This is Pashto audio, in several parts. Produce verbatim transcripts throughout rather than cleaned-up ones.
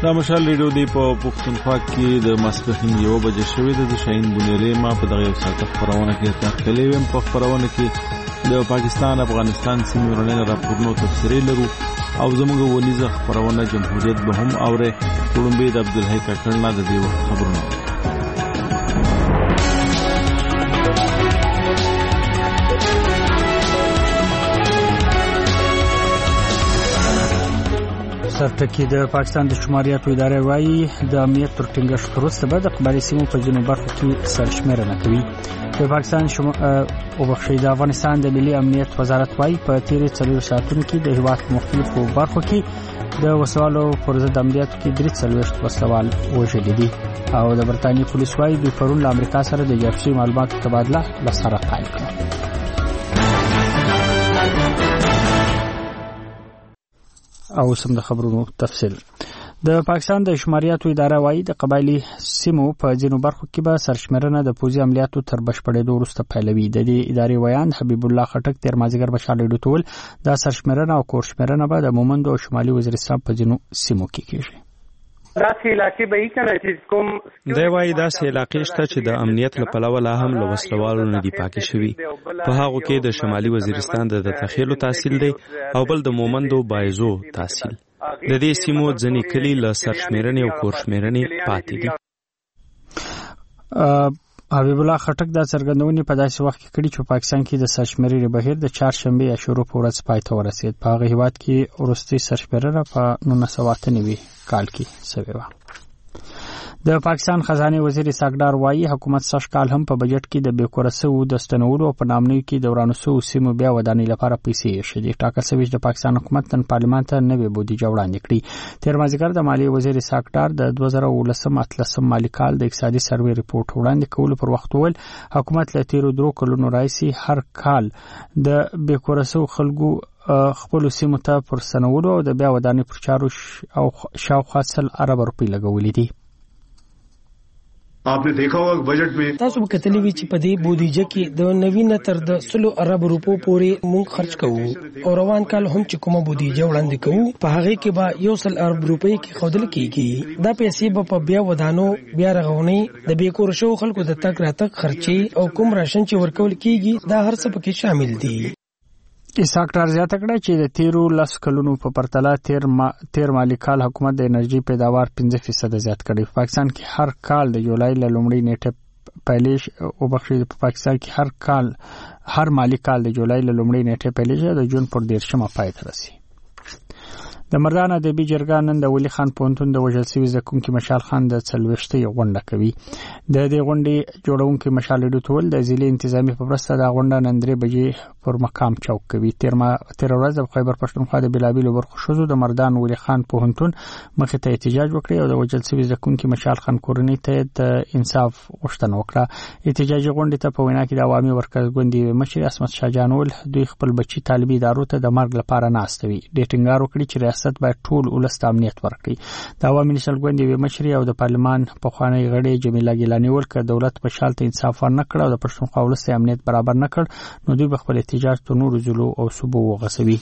دا مشال ریډیو دی په پښتونخوا کې د ماسپښین یو بجې شوې ده. د شاهین بنیری ما په دغه یو ساعت خبرونه کې تخلې ویم. په خبرونه کې د پاکستان افغانستان سیمې ورننه راپورونو تفسیري لرو او زموږ ونیزه خبرونه جمهوریت به هم اوره کوړمبه د عبدالحی کاکړنا د دې خبرونه. سرټکی د پاکستان د شماریاتو ادارې وايي د امنیت تر ټینګښت وروسته به د قبایلی سیمو په ځینو برخو کې سرشمېرنه کوي. د پاکستان شما او بخښي د افغانستان د ملي امنیت وزارت وايي په تیرې څلور ساعتونو کې د هیواد مختلفو برخو کې د وسوالو پر ضد عملیاتو کې درې څلوېښت وسوال وژل دي او د برتانیې پولیس وايي دوی پرون له امریکا سره د جاسوسي معلوماتو تبادله لسره پیل کړه. او سم د خبرونو تفصیل. د پاکستان د شماریاتو اداره وايي د قبایلی سیمو په ځینو برخو کې به سرشمېرنه د پوځي عملیاتو تر بشپړېدو وروسته پیلوي. د دې ادارې ویان حبیب الله خټک تیر مازیګر بشاله ډوټول دا سرشمېرنه او کورشمېرنه به د مومند او شمالي وزیرستان په ځینو سیمو کې کیږي. داسې علاقې به یې کنه چې کوم دی وایي داسې علاقې شته چې د امنیت له پلوه لا هم له وسلوالو نه دي پاکې شوي. په هغو کې د شمالي وزیرستان د تخیلو تحصیل دی او بل د مومندو بایزو تحصیل. د دې سیمو ځینې کلي له سرشمېرنې او کورشمېرنې پاتې دي. حبیب الله خټک دا څرګندونې په داسې وخت کې کړي چې پاکستان کې د سرشمېرنې بهیر د چهارشنبه یا شروع په ورځ پای ته ورسېد. په هغه هیواد کې وروستۍ سرشمېرنه په نولس سوه اته نوي کال کې شوې وه. د پاکستان خزانه وزیر ساګدار وايي حکومت سږ کال هم په بجټ کې د بیکورسو د ستنولو او په نامنوي کې د ورانسو سیمو بیا ودانۍ لپاره پیسې شېدي. ټاکل شوی د پاکستان حکومت نن پارلمان ته نوې بودیجه وړاندې کړې. تیر مازیګر د مالیې وزیر ساګدار د دوه زره ولسم اتلسم مالي کال د اقتصادي سروې ریپورت وړاندې کولو پر وخت وویل حکومت له تیرو درو کلونو راهیسې هر کال د بیکورسو خلکو خپل سیمو ته پر ستنولو او د بیا ودانۍ پر چارو او شاوخوا سل ارب روپۍ لګولې دي. आपने देखा होगा बजट में تاسو کتلی وی چې په دې بودیجه کې د نوینه تر د سلو ارب روپو پورې مونږ خرج کوو او روان کال هم چې کومه بودیجه وړاندې کوو په هغه کې به یو سل ارب روپۍ کې خودل کیږي. دا پیسې به په بیا ودانو بیا رغونی د بیکور شو خلکو د تک راتک خرچي او کوم راشن چې ورکول کیږي دا هر څه پکې شامل دي. ساکټر زیاته کړه چې د تیرو لس کلونو په پرتله تیر ما تیر مالی کال حکومت د انرژي پیداوار پنځه فیصد زیات کړی. په پاکستان کې هر کال د جولای له لومړۍ نیټه پیلیش او بخښي په پاکستان کې هر کال هر مالی کال د جولای له لومړۍ نیټه پیلیش د جون پر دیرشمه پای ته رسي. د مردان ادبي جرګه نن د ولی خان پوهنتون د وژل شوي زده کوونکي مشال خان د څلوېښتۍ غونډه کوي. د دې غونډې جوړونکي مشال ډوټول د ضلع انتظامی په مرسته د غونډه نن درې بجې پر مقام چوک کوي. تیر ما تیر ورځ د خیبر پښتونخوا د بلابلو برخو شوزو د مردان ولی خان پوهنتون مخې ته احتجاج وکړي او د وژل شوي زده کوونکي مشال خان کورنۍ ته د انصاف غوښتنه وکړه. احتجاجي غونډې ته په وینا کې د عوامي ورکر ګوندي مشر اسمت شاه جان ول دوی خپل بچي طالبي ادارو ته د مرګ لپاره ناستوي. ډېر ټینګار وکړي چې ریاست باید ټول ولس ته امنیت ورکړي. د عوامي نشل ګوندي مشر او د پارلمان پخوانی غړي جمیله ګیلانی ول ک دولت په شال ته انصاف ورنه کړ او د پښتونخوا ولس ته امنیت برابر نه کړ نو دوی خپل احتجاج ته نور زلو او صوبو وغسوي.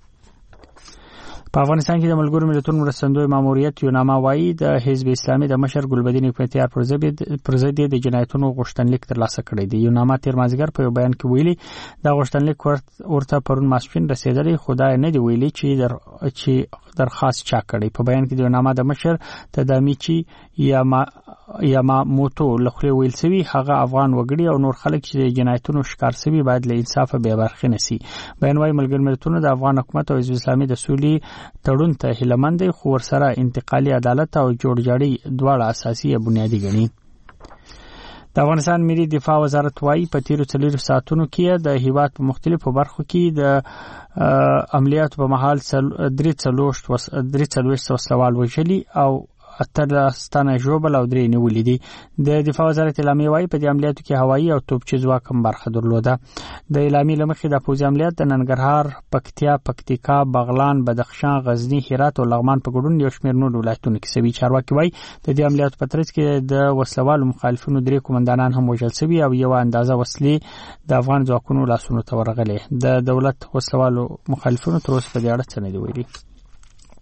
په افغانستان کې د ملګرو ملتونو مرستندوی ماموریت یوناما وايي د حزب اسلامي د مشر ګلبدین اقتدار پر ضد د جنایتونو غوښتنلیک ترلاسه کړی دی. یوناما تیر مازیګر په یو بیان کې ویلي دا غوښتنلیک ورته پرون ماسپښین رسیدلی خدای نه دی ویلي چې در چې درخواست چا کړی. په بیان کې د یوناما د مشر تدامیچی یا ما یا ما موتو لخوا ویل سوي هغه افغان وګړي او نور خلک چې د جنایتونو شکار سوي باید له انصاف به برخه نسی. بیان وايي ملګرو ملتونو د افغان حکومت او حزب اسلامي د سولې تړون ته هیلمند خو ورسره انتقالي عدالت او جوړجاړي دواړه اساسي بنیادی ګڼي. د افغانستان ملي دفاع وزارت وايي په تیرو څلورو ساعتونو کې د هیواد په مختلفو برخو کې د عملیاتو په مهال درې څلوېښت وسلوال وژلي او اتلستانه ژوبل او درې نیولې دي. د دفاع وزارت اعلامیه وايي په دې عملیاتو کې هوایي او توپچي ځواک هم برخه درلوده. د اعلامیې لمخې د پوځي عملیات د ننګرهار، پکتیا، پکتیکا، بغلان، بدخشان، غزنی، هرات او لغمان په ګډون یو شمېر نور ولایتونو کې شوي. چارواکي وايي د دې عملیاتو په ترڅ کې د وسلوالو مخالفینو درې قومندانان هم وژل شوي او یو اندازه وسلې د افغان ځواکونو لاسونو ته ورغلې. د دولت وسلوالو مخالفینو تر اوسه په دې اړه څه نه دی ویلي.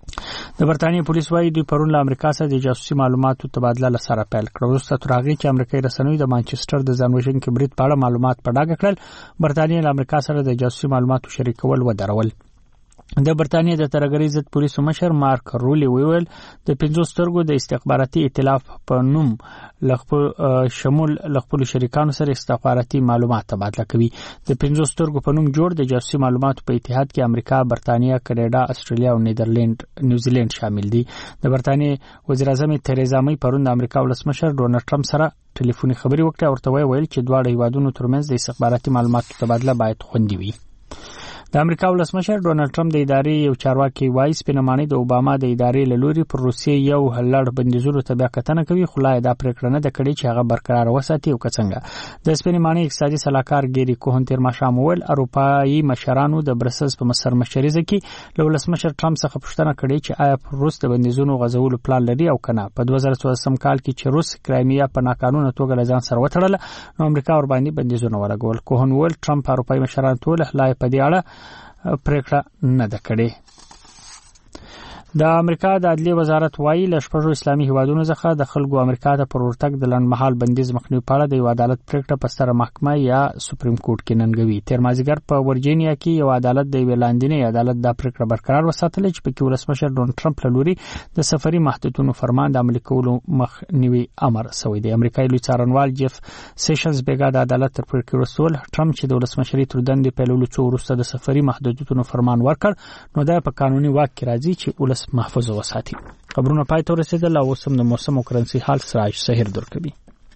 د برتانیې پولیس وايي دوی پرون له امریکا سره د جاسوسي معلوماتو تبادله لسره پیل کړ. وروسته تر هغې چې امریکایي رسنیو د مانچسټر د ځان وژونکي برید په اړه معلومات په ډاګه کړل، برتانیې له امریکا سره د جاسوسي معلوماتو شریکول ودرول. د برتانیې د ترهګرۍ ضد پولیسو مشر مارک رولی ویل د پنځو سترګو د استخباراتي ائتلاف په نوم لخوا شمول لخپل شریکانو سره استخباراتي معلومات تبادله کوي. د پنځو سترګو په نوم جوړ د جاسوسي معلوماتو په اتحاد کې امریکا، برتانیې، کاناډا، استرالیا او نیدرلند نیوزیلند شامل دي. د برتانیې وزیر اعظم تریزا مې پرون د امریکا ولسمشر ډونالد ټرمپ سره ټلیفوني خبري وکړه او ورته ویل چې دواړه هیوادونو ترمنځ د استخباراتي معلوماتو تبادله باید خوندي وي. د امریکا ولسمشر ډونالد ټرمپ د ادارې یو چارواکي وایي سپینماني د اوباما د ادارې له لوري پر روسیې یو هلړ بندیزونو ته بیا کتنه کوي، خو لا دا پریکړه نه ده کړې چې هغه برقرار وساتي او څنګه. د سپینماني اقتصادي سلاکار ګيري کوهن تیر ماښام وویل اروپایي مشرانو د برسلز په مسر مشریزه کې له ولسمشر ټرمپ څخه پوښتنه کړې چې آیا پر روس د بندیزونو غځولو پلان لري او کنه. په دوه زره څوارلسم کال کې چې روس کرایمیا په ناقانونه توګه له ځان سره وتړله نو امریکا ور باندې بندیزونه ولګول. کوهن وویل ټرمپ اروپایي مشرانو ته لا په دې اړه پریکړه نه ده کړې. د امریکا د عدلیې وزارت وايي له شپږو اسلامي هیوادونو څخه د خلکو امریکا ته پر ورتګ د لنډمهال بندیز مخنیوي په اړه د یو عدالت پریکړه په ستره محکمه یا سپریم کورټ کې ننګوي. تیر مازیګر په ورجینیا کې یو عدالت د یو لاندینی عدالت د پریکړه برقرار وساتله چې پکې ولسمشر ډونالد ټرمپ له لوري د سفري محدودیتونو فرمان د عملي کولو مخنیوي امر شوی دی. امریکایي لوی څارنوال جف سیشنز بیګا د عدالت تر پریکړې وروسته ټرمپ چې د ولسمشرۍ تر دندې پیلولو څو وروسته د سفري محدودیتونو فرمان ورکړ نو دا په قانوني واک کې راځي چې ولس محفوظ وساتي. خبرونه پای ته رسیدل او اوس هم د موسم او کرنسي حال سراج سحر درکوي.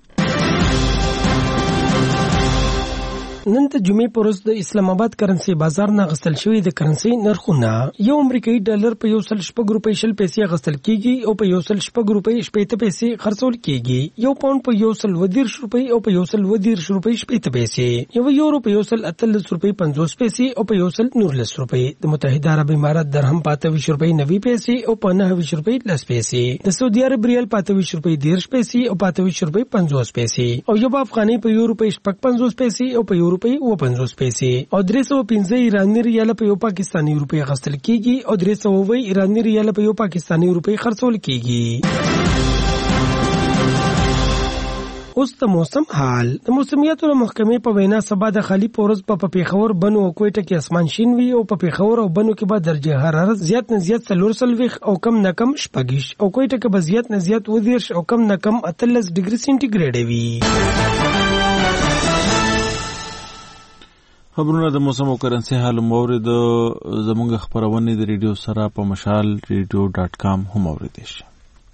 نن د جمعې پر ورځ د اسلام آباد کرنسي بازار نه غستل شوی د کرنسي نرخونه یو امریکایي ډالر په یو سل شپږ روپۍ شل پیسې غستل کیږي او په یو سل شپږ روپۍ شپږ پیسې خرڅول کیږي. یو پاوند په یو سل ودیرش روپۍ او په یو سل ودیرش روپۍ شپږ پیسې، یو یورو په یو سل اتلس روپۍ پنځوس پیسې او په یو سل نورلس روپۍ. د متحده عرب امارات درهم په اته ویشت روپۍ نوي پیسې او په نهه ویشت روپۍ لس پیسې. د سعودي عرب ریال په اته ویشت روپۍ دیرش پیسې او په اته ویشت روپۍ پنځوس پیسې او یو افغانۍ په یو روپۍ شپږ پنځوس پیسې او په یو روپۍ و پنځوس پیسې او درې سوه پنځه ایراني ریال په یو پاکستاني روپۍ غستل کیږي او درې سوه اووه ایراني ریال په یو پاکستاني روپۍ خرڅول کیږي. اوس د موسم حال. د موسمیاتو محکمې په وینا سبا د خالی پورز په پیښور بنو او کوټه کې اسمان شین وي او په پیښور او بنو کې به درجه حرارت زیات نه زیات څلور سلويخ او کم نه کم شپږیش او کوټه کې به زیات نه زیات ودیرش او کم نه کم اتلس ډیګري سنټیګریډ وي. خبرونه د موسم او کرنسي حال مورید زموږ خبرونه د ریډیو سره په مشال ریډیو ډاټ کام هم اوریدئ شئ.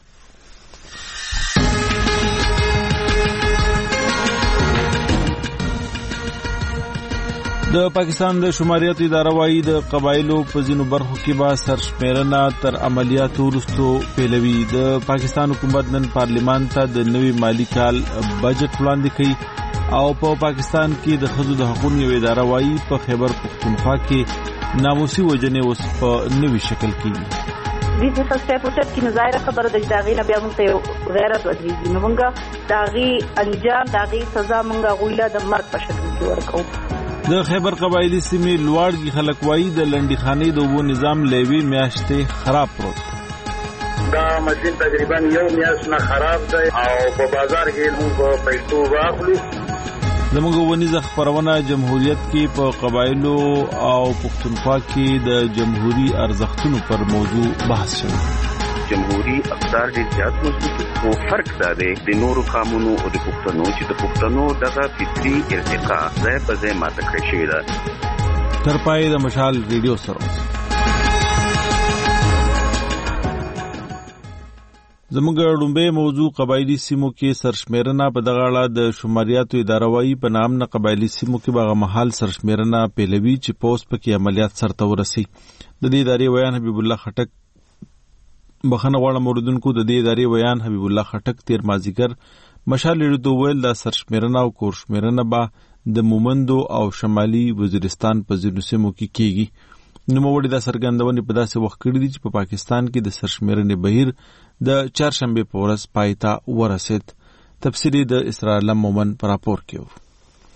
د پاکستان د شماریاتو اداره وايي د قبایلو په ځینو برخو کې به سرشمیرنه تر عملیاتو وروسته پیلوي. د پاکستان حکومت نن پارلیمان ته د نوي مالی کال بجټ وړاندې کړي او په پا پاکستان کې د ښځو د حقوقو یو اداره وايي په خیبر پختونخوا کې ناموسي وجنې اوس په نوي شکل کېږي. دې څه څه په چې کې ظاهره خبره د داغي نه بیا موږ ته غیرت ودرېږي نو موږ داغي انجام داغي سزا موږ غوښله د مرګ په شکل کې ورکو. د خیبر قبایلی سیمې لوړګي خلک وایي د لنډي خانې د اوبو نظام لوي میاشتې خراب پروت. دا ماشین تقریبا یو میاشت نه خراب دی او په بازار کې موږ پیسو واخلو. زموږ ونیزه خبرونه جمهوریت کې په قبایلو او پښتونخوا کې د جمهوریت ارزښتونو پر موضوع بحث شوی. جمهوری اقدار ډیر زیات مضبوط او فرق دا دی د نورو قانونو او د پښتنو چې د پښتنو دغه فطري ارتقا ځای په ځای ماته کړی شوی ده. تر پای د مشال ریډیو سره زموږ ډومبه موضوع قبایلی سیمو کې سرشمیرنه په دغه اړه د شماریاتو اداره وايي په نام نه قبایلی سیمو کې به محل سرشمیرنه پیلوي چې پوس پکې عملیات سرته ورسي. د دې ادارې ویان حبیب الله خټک بخنه غواړم اوردونکو د دې ادارې ویان حبیب الله خټک تیر مازیګر مشال ریډیو ویل د سرشمیرنه او کورشمیرنه به د مومندو او شمالي وزیرستان په ځینو سیمو کې کیږي. نو موړي د سرګندونې په داسې وخت کې دي چې په پاکستان کې د سرشمیرنې بهیر د چهارشنبه په ورځ پایتا ورسید. تفصیلی د اسرائیل مومن پر راپور کېو.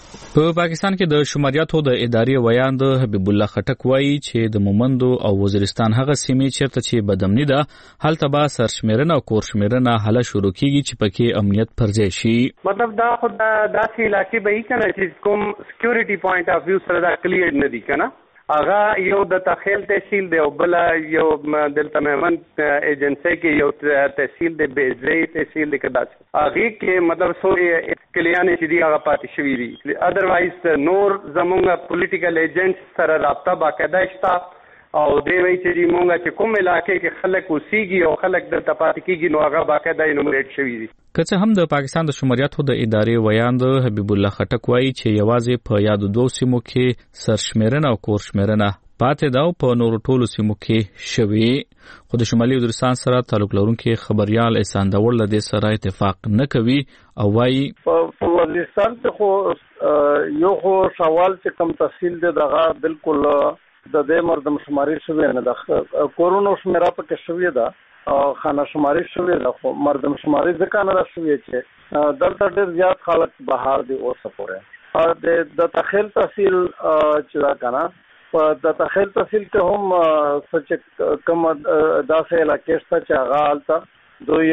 په پاکستان کې د شماریاتو د ادارې ویان د حبیب الله خټک وایي چې د مومندو او وزیرستان هغه سیمې چیرته چې بدامني ده هلته به سرشمیرنه او کورشمیرنه حاله شروع کیږي چې پکې امنیت پر ځای شي. مطلب دا خود داسې علاقې به یې کنه چې کوم سکیورټي پوینټ اف ویو سره دا کلیر نه دي کنه. اغا یو د تخیل تحصیل دی او بل یو دلته مهمن ایجنسی کې یو تحصیل دی بیزی تحصیل دی کدا اغه کې مطلب سوري کلیان چې دی هغه پاتې شوی دی. ادروایز نور زمونږ پولیټیکل ایجنټ سره رابطه باقاعده شته او دی وی چې دی مونږه چې کوم علاقې کې خلک اوسېږي او خلک د تپاتې کېږي نو هغه باقاعده انومریټ شوی دی. که څه هم د پاکستان د شماریاتو د ادارې ویان د حبیب الله خټک وایي چې یوازې په یادو دوه سیمو کې سرشمیرنه او کورشمیرنه پاتې ده او په نورو ټولو سیمو کې شوي. خو د شمالي وزیرستان سره تعلق لرونکي خبريال احسان داور له دې سره اتفاق نه کوي او وایي په وزیرستان ته خو یو خو سوال چې کوم تفصیل دی دغه بالکل د دې مردم شماري شوی نه ده. کورونا شمیره پکې شوی ده او خانه شماري شوی ده خو مردم شماري ځکه نه شوی چې دلته ډېر زیات خلک بهار دي اوسه پورې د د تخیل تحصیل چې دا کنه په د تخیل تحصیل کې هم سچ کم داسې علاقې شته چې هغه حالته دوی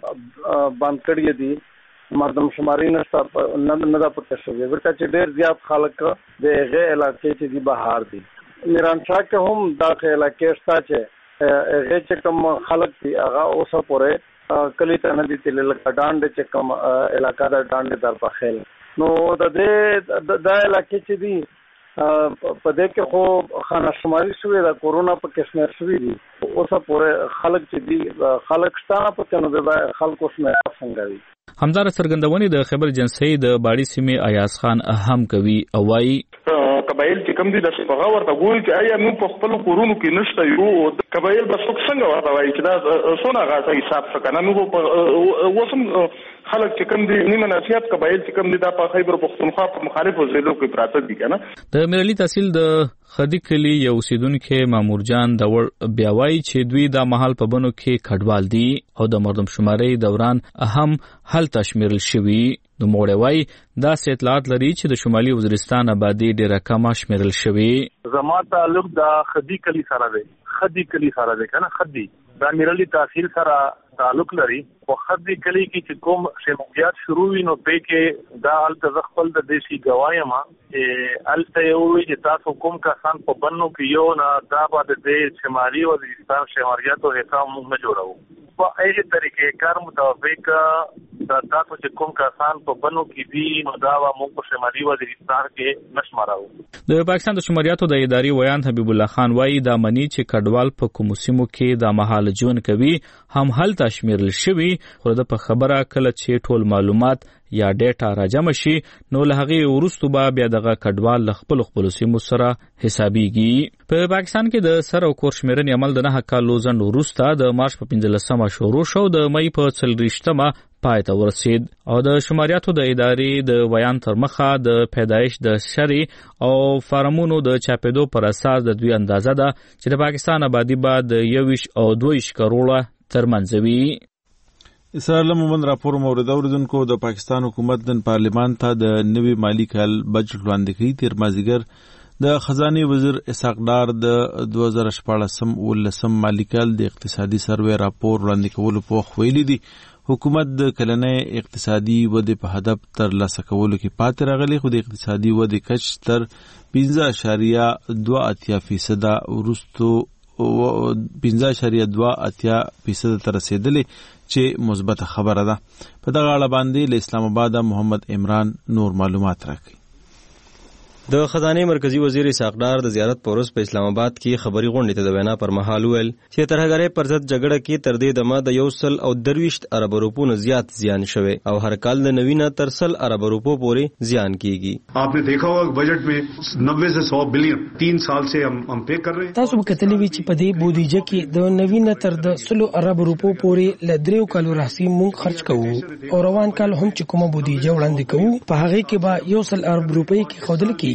بند کړی دي مردم شماري نشته نه نه دا پته شوی ځکه چې ډېر زیات خلک د هغه علاقې چې دی بهار دي. میران شاه کې هم داخله علاقې شته چې هغه چې کوم خلک دي هغه اوسه پورې کلی ته نه دي تل ډانډ چې کوم علاقہ دا ډانډ در په خیل نو د دې د علاقې چې دي په دې کې خو خانه شماري شوی دا کورونا په کې شمیر شوی دي اوسه پورې خلک چې دي خلک شته په کنه د خلکو شمیر څنګه دي. همدار څرګندونې د خبر ایجنسی د باړی سیمې ایاز خان اهم کوي او وايي قبایل چې کم دي د شپغه ورته ګوري چې آیا موږ په خپل کورونو کې نشته یو قبایل بس څنګه ورته وایي چې دا سونه غاټه حساب څنګه نو په وسم خلک چې کم دي نیمه نصیحت قبایل چې کم دي دا په خیبر پختونخوا په مخالفو ضلعو کې پراته دي کنه. د ملي تحصیل د خدي کلی یو اوسیدونکو مامور جان دور بیا وایي چې دوی د محل په بنو کې کډوال دي او د مردم شماري دوران اهم حل تشمیرل شوی. نو موړی وایي دا اطلاعات لري چې د شمالي وزیرستان آبادی ډیره کمه شمیرل شوی. زما تعلق د خدي کلی سره دی خدي کلی سره دی کنه خدي دا ملي تحصیل سره تعلق لري او خدي کلی کې چې کوم شمولیات شروع وینو په کې دا الته خپل د دیشي گوایم چې الته یو چې تاسو کوم کسان په بنو کې یو نه دا به د شمالي وزیرستان شماریاتو حساب موږ نه جوړو په هغه طریقې کار مطابق دا تاسو چې کوم کسان په بنو کې دي نو دا موږ په شمالي وزیرستان کې نشمارو. د پاکستان د شماریاتو د ادارې ویان حبیب الله خان وایي دا منی چې کډوال په کوم سیمو کې د محل جون کوي هم حل تشمیرل شوی خو د په خبره کله چې ټول معلومات یا ډیټا راجم شي نو له هغه ورستو به بیا دغه کډوال خپل خپل سیمو سره حسابيږي. په پاکستان کې د سر او کورشمیرنې عمل د نه کالو ځند ورسته د مارچ په پنځلسمه شروع شو د مې په څلریشتمه پای ته ورسید او د شماریاتو د ادارې د بیان تر مخه د پیدایش د شری او فارمونو د چاپېدو پر اساس د دوی اندازه ده چې د پاکستان آبادی بعد یویش او دویش کروڑه ترمنځوي. اسرائیل مومن راپور مورد اوردونکو د پاکستان حکومت د پارلیمان ته د نوي مالی کال بجټ وړاندې کړي. تیر مازیګر د خزانه وزیر اسحاق ډار د دوه زره شپږ ولسم مالی کال د اقتصادي سروې راپور وړاندې کولو په وخت ویلي دي حکومت د کلنې اقتصادي ودې په هدف تر لاسه کولو کې پاتې راغلی خو د اقتصادي ودې کچ تر پنځه اعشاریه دوه اتیا فیصد ورستو پنځه اعشاریه دوه اتیا فیصد تر رسیدلې چې مثبت خبره ده. په دغه اړه باندې له اسلام آباد محمد عمران نور معلومات راکړي. د خزانه مرکزی وزیر اسحاق ډار د زیارت پورس په اسلام آباد کې خبري غونډې ته د وینا پر مهال ویل چې ترهګرۍ پر ضد جګړه کې تر دې دمه د یو سل او درویشت ارب روپو نه زیات زیان شوه او هر کال د نوینه تر سل ارب روپو پورې زیان کیږي. آپ نے دیکھا ہوگا بجٹ میں نوے سے سو بلین تین سال سے ہم ہم پے کر رہے ہیں. تاسو کتلې وی چې په دې بودیجه کې د نوینه تر د سل ارب روپو پورې لدریو کالو راځي مونږ خرج کوو او روان کال هم چې کومه بودیجه وړاندې کوو په هغه کې به یو سل ارب روپۍ کې خودل کیږي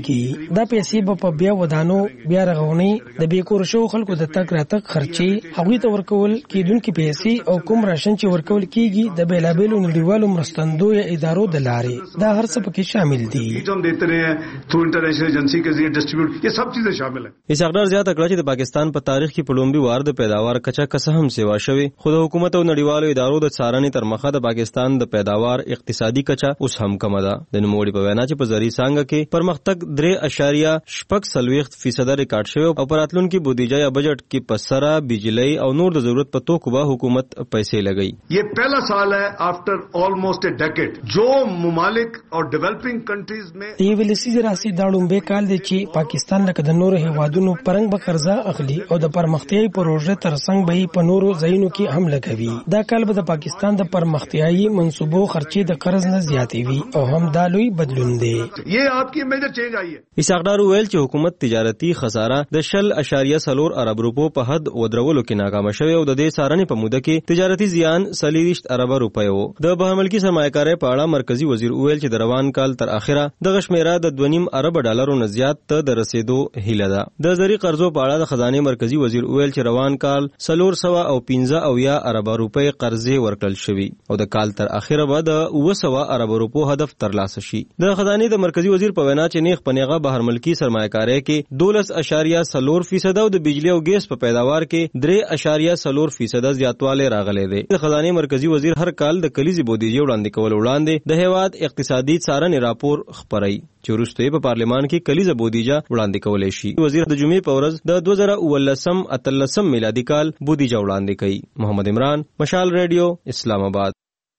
کیږي دا پیسې په بیا ودانو بیا رغونی د بیکور شو خلکو د تک راتک خرچي هغوی ته ورکول کیدونکې پیسې او کوم راشن چې ورکول کیږي د بیلابیلو نړیوالو مرستندوی ادارو د لارې دا هر څه پکې شامل دي हम देते रहे हैं थ्रू इंटरनेशनल एजेंसी के जरिए डिस्ट्रीब्यूट ये सब चीजें शामिल हैं اسحاق ډار زیاته کړه چې د پاکستان په تاریخ کې په لومړي وار د پیداوار کچا کسه هم سیوا شوی خو د حکومت او نړیوالو ادارو د څارنې تر مخه د پاکستان د پیداوار اقتصادي کچا اوس هم کم ده د نوموړي په وینا چې په زری څنګه کې پرمختګ درې اشاریه شپږ سلويخت فیصد ریکارډ شوی او په راتلونکي بودیجه یا بجټ کې پسره بجلی او نور د ضرورت په توګه به حکومت پیسې لګي یہ پہلا سال ہے آفٹر آلموسٹ اے ڈیکیڈ جو ممالک اور ڈیولپنگ کنٹریز میں دی ویلسی راسي داړم به کال دی چې پاکستان لکه د نورو هیوادونو پرنګ به قرضه اخلي او د پرمختیايي پروژې ترڅنګ به په نورو ځایونو کې هم لګوي دا کال به د پاکستان د پرمختیايي منصوبو خرچې د قرض نه زیاتې وي او هم دا لوی بدلون دی یہ آپ کی میجر چینج آئی ہے اسحاق ډار ویل چې حکومت تجارتي خساره د شل اشاریه سلور ارب روپو په حد ودرولو کې ناکام شوی او د دې سارنې په موده کې تجارتي زیان سلیریشت ارب روپیو د بهملکي سرمایه‌کارۍ په اړه مرکزی وزیر ویل چې د روان کال تر اخره د غشمیره د دوه نیم ارب ډالرو نه زیات ته د رسیدو هیله ده د زری قرضو په اړه د خزانه مرکزی وزیر ویل چې روان کال سلور سوا او پنځه او یا ارب روپی قرضې ورکړل شوی او د کال تر اخره به د اوه سوا ارب روپو هدف ترلاسه شي د خزانه د مرکزی وزیر په وینا چې نیغ پنیغه بهرملکي سرمایه‌کارۍ کې دولس اشاریه سلور فیصد او د بجلی او ګیس په پیداوار کې درې اشاریه سلور فیصد زیاتوالی راغلی دی د خزانه مرکزی وزیر هر کال د کلیزي بودیجه وړاندې کول وړاندې د هیواد اقتصادي څارنې راپور خپرای چې وروسته په پارلمان کې کلیزه بودیجه وړاندې کولای شي وزیر د جمعې په ورځ د دوه زره اوولسم اتلسم میلادي کال بودیجه وړاندې کړي محمد عمران مشال ریډیو اسلام آباد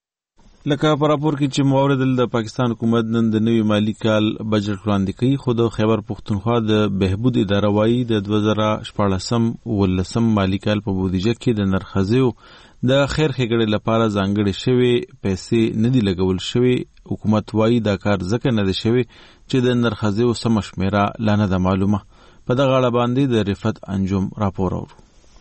لکه په راپور کې چې موارد د پاکستان حکومت نن د نوي مالی کال بجټ وړاندې کوي خو د خیبر پښتونخوا د بهبود اداره وايي د دوه زره شپاړسم ولسم مالی کال په بودیجه کې د نرخزیو د خیر ښېګړې لپاره ځانګړې شوی پیسې نه دي لګول شوی حکومت وايي دا کار ځکه نه دی شوی چې د نرخزیو سم شمیره لا نه ده معلومه په دغه اړه باندې د رفعت انجم راپور اورو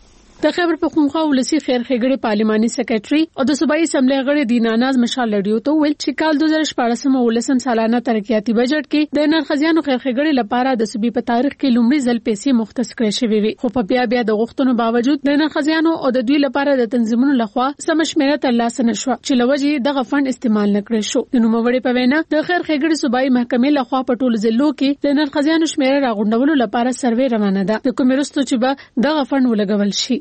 د خیبر پښتونخوا ولسی خیر ښېګړې پارلماني سیکریټري او د صوبایي اسمبلی غړي دیناناز مشال لډیو ته ویل چې کال دوه زره شپاړسم او ولسم سالانه ترقیاتي بجټ کې د نرخزیانو خیر ښېګړې لپاره د صوبې په تاریخ کې لومړی ځل پیسې مختص کړې شوې وي خو په بیا بیا د غوښتنو باوجود د نرخزیانو او د دوی لپاره د تنظیمونو لخوا سم شمیره ترلاسه نشوه چې لوجې دغه فند استعمال نکړل شو د نوموړي په وینا د خیر ښېګړې صوبایي محکمې لخوا په ټولو ضلعو کې د نرخزیانو شمیره راغونډولو لپاره سروې روانه ده د کومې وروسته چې به دغه فند ولګول شي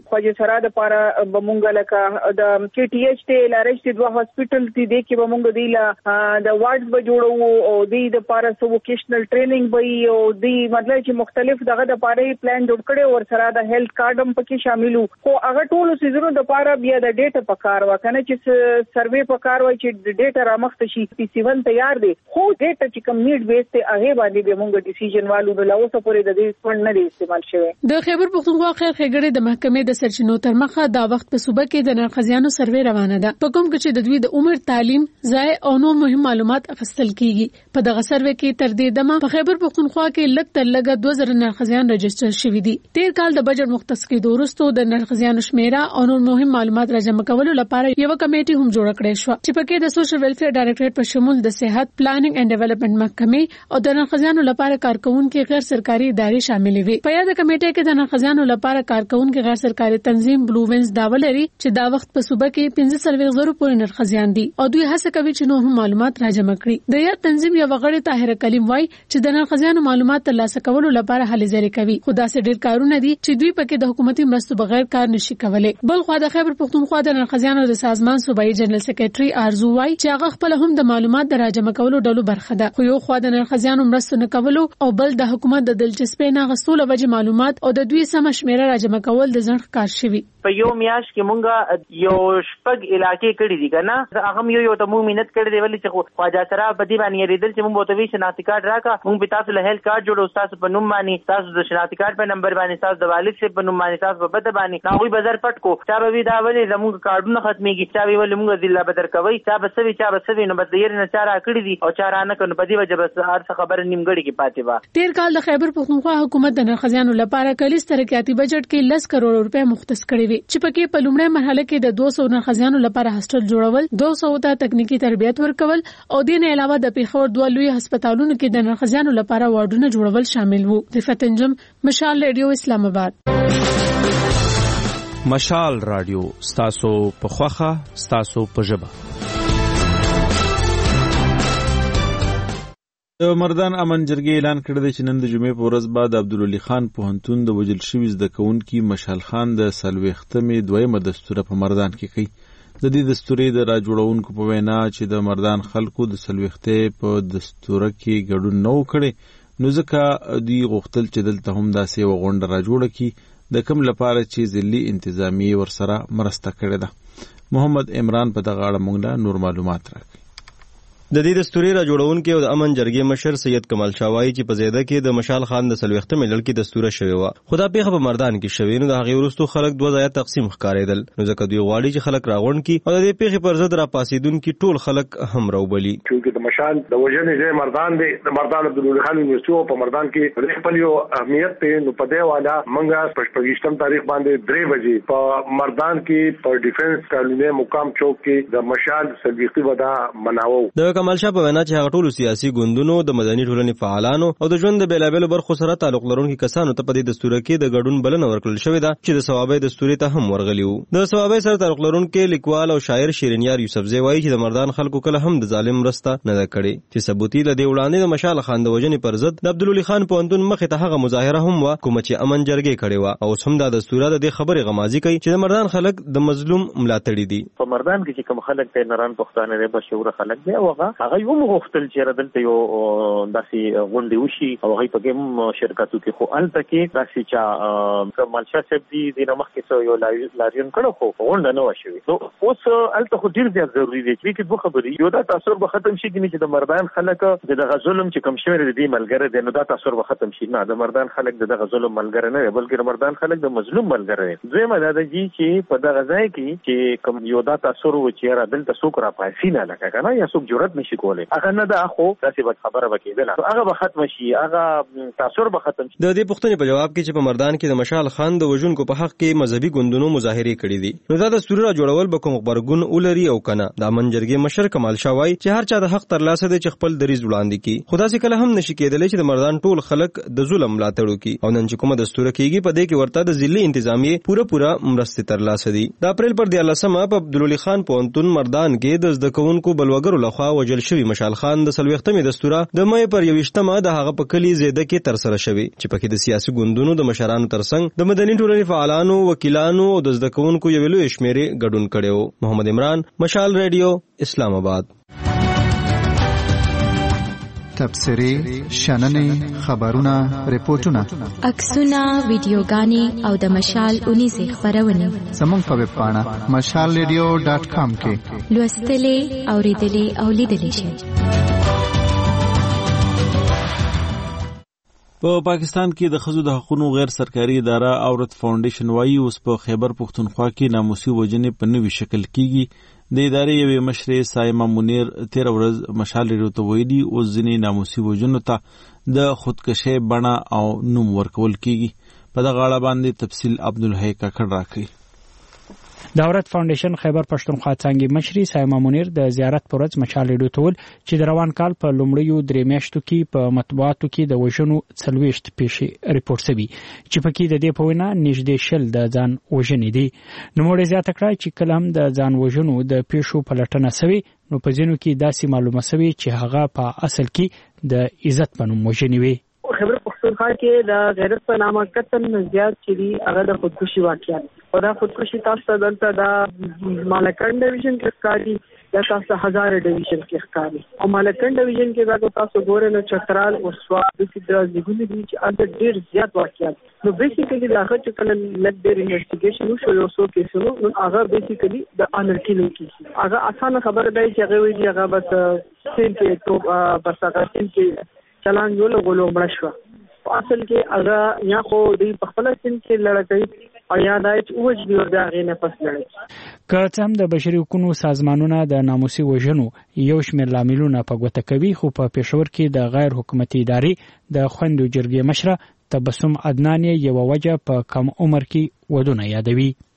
لپاره بمونګه لکه د کې ټي ایچ ته لارښ ته دوه هاسپټل تی دې کې بمونګه دی لا د وارډز به جوړو او دی د لپاره سو ووکیشنل ټریننګ به او دی مطلب چې مختلف دغه د لپاره پلان جوړ کړي او سره د هیلث کارت هم پکې شاملو خو هغه ټول سيزونو د لپاره بیا د ډیټا په کار وکنه چې سروې په کار وای چې ډیټا رامخته شي پی سی ون تیار دی خو ډیټا چې کم نیډ بیس ته هغه باندې بمونګه ډیسیژن والو د لاوسه پورې د دې فند نه استعمال شوی د خیبر پښتونخوا خیر ښېګړې د محکمې د سرچینو تر مخه دا وخت په صوبه کې د نرخزیانو سروې روانه ده په کوم کې چې د دوی د عمر تعلیم ځای او نور مهم معلومات اخیستل کیږي په دغه سروې کې تر دې دمه په خیبر پښتونخوا کې لږ تر لږه دوه زره نرخزیان رجسټر شوي دي تیر کال د بجټ مختص کېدو وروسته د نرخزیانو شمیره او نور مهم معلومات راجمع کولو لپاره یو کمیټه هم جوړ کړې شو چې پکې د سوشل ویلفیر ډایریکټریټ په شمول د صحت پلانینګ اینڈ ډیولپمنٹ محکمې او د نرخزیانو لپاره کارکونکو غیر سرکاري ادارې شامل وي په یاد کمیټه کې د نرخزیانو لپاره کارکونکو غیر سرکاري تنظیم بلو وینز داولري چې دا وخت په صوبه کې پنځه سلوي زره پورې نرخزیان دي او دوی هڅه کوي چې نور معلومات راجمع کړي د یاد تنظیم یو غړي طاهر کلیم وای چې د نرخزیانو معلومات ترلاسه کولو لپاره هلې ځلې کوي خدا سره ډیر کارونه دي چې دوی پکې د حکومتي مرستو بغیر کار نشي کولای بل خو د خیبر پښتونخوا د نرخزیانو د سازمان صوبایي جنرال سیکریټري ارزو وای چې هغه خپل هم د معلومات د راجمع کولو ډلو برخه ده خو یو خو د نرخزیانو مرستو نه کولو او بل د حکومت د دلچسپۍ نه غوښتلو وجه معلومات او د دوی سم شمیره راجمع کول د ځنډ کار شوی په یو میاش کې مونږه یو شپږ علاقې کړې دي کنه هغه یو یو ته مونږ مينت کړې دی ولې چې خواجه سره په دې باندې ریدل چې مونږ بوته وی شناختی کارت راکا مونږ په تاسو له هیلث کارت جوړو تاسو په نوم باندې تاسو د شناختی کارت په نمبر باندې تاسو د والد سره په نوم باندې تاسو په بد باندې نه وي بازار پټ کو چا به دا ولې زموږ کارتونه ختميږي چا به ولې مونږ ضلع بدر کوي چا به سوي چا به سوي نو بس یې نه چاره کړې دي او چاره نه کنه په دې وجه بس هر څه خبر نیمګړی کې پاتې و تیر کال د خیبر پښتونخوا حکومت د نرخزیانو لپاره کلیس ترقیاتي بجټ کې لس کروڑ روپے مختص کړی وي چې پکې په لومړی مرحله کې د دوه سوه نرخزیانو لپاره هاسټل جوړول، دوه سوه ته تکنیکی تربیت ورکول او د نه علاوه د پیښور دوه لوی هسپتالونو کې د نرخزیانو لپاره وارډونه جوړول شامل وو. د فتنجم مشال رادیو اسلام آباد. مشال رادیو ستاسو په خوخه ستاسو په ژبه. د مردان امن جرګې اعلان کړی دی چې نن د جمعې په ورځ بعد عبدالولي خان پوهنتون د وژل شوي زده کوونکي مشال خان د څلوېښتمې دویمه دستوره په مردان کې کوي. د دې دستورې د راجوړونکو په وینا چې د مردان خلکو د څلوېښتې په دستوره کې ګډون نه و کړی، نو ځکه دوی غوښتل چې دلته هم داسې یوه غونډه راجوړه کړي د کوم لپاره چې ځلي انتظامیې ورسره مرسته کړې ده. محمد عمران په دغه اړه موږ له نور معلومات راکړي. د دې دستوري را جوړونکي او د امن جرګې مشر سید کمال شاوای چې په زیاده کې د مشال خان د څلوېښتمې لړ کې دستوره شوې وه، خو دا پیښه په مردان کې شوې، نو د هغې وروستو خلک دوه ځایه تقسیم ښکارېدل، نو ځکه دوی غواړي چې خلک راغونډ کړي او د دې پیښې پر ضد راپاڅېدونکي ټول خلک هم راوبلي. چونکې د مشال د وژنې ځای مردان دی، د مردان عبدالولي خان یونیورسټي په مردان کې د خپل یو اهمیت دی، نو په دې والا موږ په شپږویشتم تاریخ باندې درې بجې په مردان کې په ډیفنس کالوني مقام چوک کې د مشال څلوېښتي ودا مناوو. د کمال شاه په وینا چې هغه ټولو سیاسي ګوندونو، د مدني ټولنې فعالانو او د ژوند د بېلابېلو برخو سره تعلق لرونکي کسانو ته په دې دستوره کې د ګډون بلنه ورکړل شوې ده چې د ثوابۍ دستورې ته هم ورغلي وو. د ثوابۍ سره تعلق لرونکي لیکوال او شاعر شیرینیار یوسفزی وایي چې د مردان خلکو کله هم د ظالم مرسته نه ده کړې، چې ثبوتي له دې وړاندې د مشال خان د وژنې پر ضد د عبدالولي خان پوهنتون مخې ته هغه مظاهره هم وه کومه چې امن جرګې کړې وه، او اوس هم دا دستوره د دې خبرې غمازي کوي چې د مردان خلک د مظلوم ملاتړي دي. په مردان کې چې کوم خلک ته نران پښتانه دي، بشوره خلک دي، او هغه هغه یو مغفتل چې دلته یو داسې غونډې وشي او هغه په کې هم شرکتو کې، خو الته کې داسې چې کمال شاه صاحب دي د مخکې سو یو لاریون کړو، خو غونډه نه وشوي. نو اوس الته خو ډیر زیات ضروری دی چې دوه خبرې، یو دا تاثیر به ختم شي چې د مردان خلک دغه ظلم چې کوم شوی دی ملګری دی، نو دا تاثیر به ختم شي. نه، د مردان خلک دغه ظلم ملګری نه دی، بلکې د مردان خلک د مظلوم ملګری دی. دویمه دا ده چې په دغه ځای کې چې کوم یو دا تاثیر و چې را دلته څوک را پاسي نه لکه کنه یا څوک جرأت نشي کولی، هغه نه ده، خو داسې به خبره وکیدله، هغه به ختم شي، هغه تاثیر به ختم شي. د دې پوښتنې په جواب کې چې په مردان کې د مشال خان د وژونکو په حق کې مذهبي ګوندونو مظاهرې کړې دي، نو دا دستور را جوړول به کوم غبرګون ولري او کنه. د امن جرګې مشر کمال شاه وایي چې هر چا د حق ترلاسه دی چې خپل دریځ وړاندې کړي، خو داسې کله هم نشي کېدلی چې د مردان ټول خلک د ظلم ملاتړ وکړي، او نن چې کومه دستوره کېږي په دې کې ورته د ضلعي انتظامیې پوره پوره مرستې ترلاسه دي. د اپریل پر دیارلسمه په عبدالولي خان پوهنتون مردان کې د زده کوونکو بلوګرو لخوا وژل شوي مشال خان د څلوېښتمې دستوره د مې پر یوویشتمه د هغه په کلي زیده کې ترسره شوې، چې پکې د سیاسي ګوندونو د مشرانو ترڅنګ د مدني ټولنې فعالانو، وکیلانو او د زده کوونکو یو لوی شمېرې ګډون کړی و. محمد عمران، مشال ریډیو، اسلام آباد. تبصرې، شننې، خبرونه، ریپورتونه، عکسونه، ویډیوګانې او د مشال اونیزې خپرونې زموږ په ویب پاڼه مشال ریډیو ډاټ کام کې لوستلې، اورېدلې او لیدلې شئ. په پاکستان کې د ښځو د حقوقو غیر سرکاري اداره عورت فاونډیشن وایي اوس په خیبر پښتونخوا کې ناموسي وژنې په نوي شکل کېږي. د ادارې یوې مشرې سایمه منیر تېره ورځ مشال ریډیو ته ویلي اوس ځینې ناموسي وژنو ته د خودکشۍ بڼه او نوم ورکول کېږي. په دغه اړه باندې تفصیل عبدالحی کاکړ راکوي. د عورت فاونډیشن خیبر پښتونخوا څانګې مشري سایمه منیر د زیارت پر ورځ مشال ریډیو ته ویل چې د روان کال په لومړیو درې میاشتو کې په مطبوعاتو کې د وژنو څلوېښت پیښې ریپورټ شوي، چې پکې د دې په وینا نږدې شل د ځان وژنې دي. نوموړې زیاته کړه چې کله هم د ځان وژنو د پیښو پلټنه شوې، نو په ځینو کې داسې معلومه شوې چې هغه په اصل کې د عزت په نوم وژنې وي. خیبر پښتونخوا کې د غیرت په نامه قتل زیات چې هغه د خودکشي واقعیت او دا خودکشي تاسو دلته د مالکان ډیویژن کې ښکاري، یا تاسو هزار ډیویژن کې ښکاري، او مالکان ډیویژن کې دا تاسو ګورئ نو چترال او سواد د سیده لګونی دي چې اته ډیر زیات واقعیت. نو بیسیکلی دا هغه چې کله لږ ډیر انویسټیګیشن وشو یو څو کیسونو، نو هغه بیسیکلی د انر کیلینګ کیس. هغه اسانه خبره دی چې هغه ویږي هغه بس سین کې تو بس هغه سین کې چلان یو لګولو مړ شو. اصل کې هغه یا خو د خپل سین کې لړکې او یا دای چې اوج دی دا غي نه پس لړکې. که څه هم د بشري حقوقو سازمانونه د ناموسي وژنو یو شمېر لاملونه په ګوته کوي، خو په پېښور کې د غیر حکومتي ادارې د خویندو جرګې مشره تبسم عدنان یو وجه په کم عمر کې ودونه یادوي.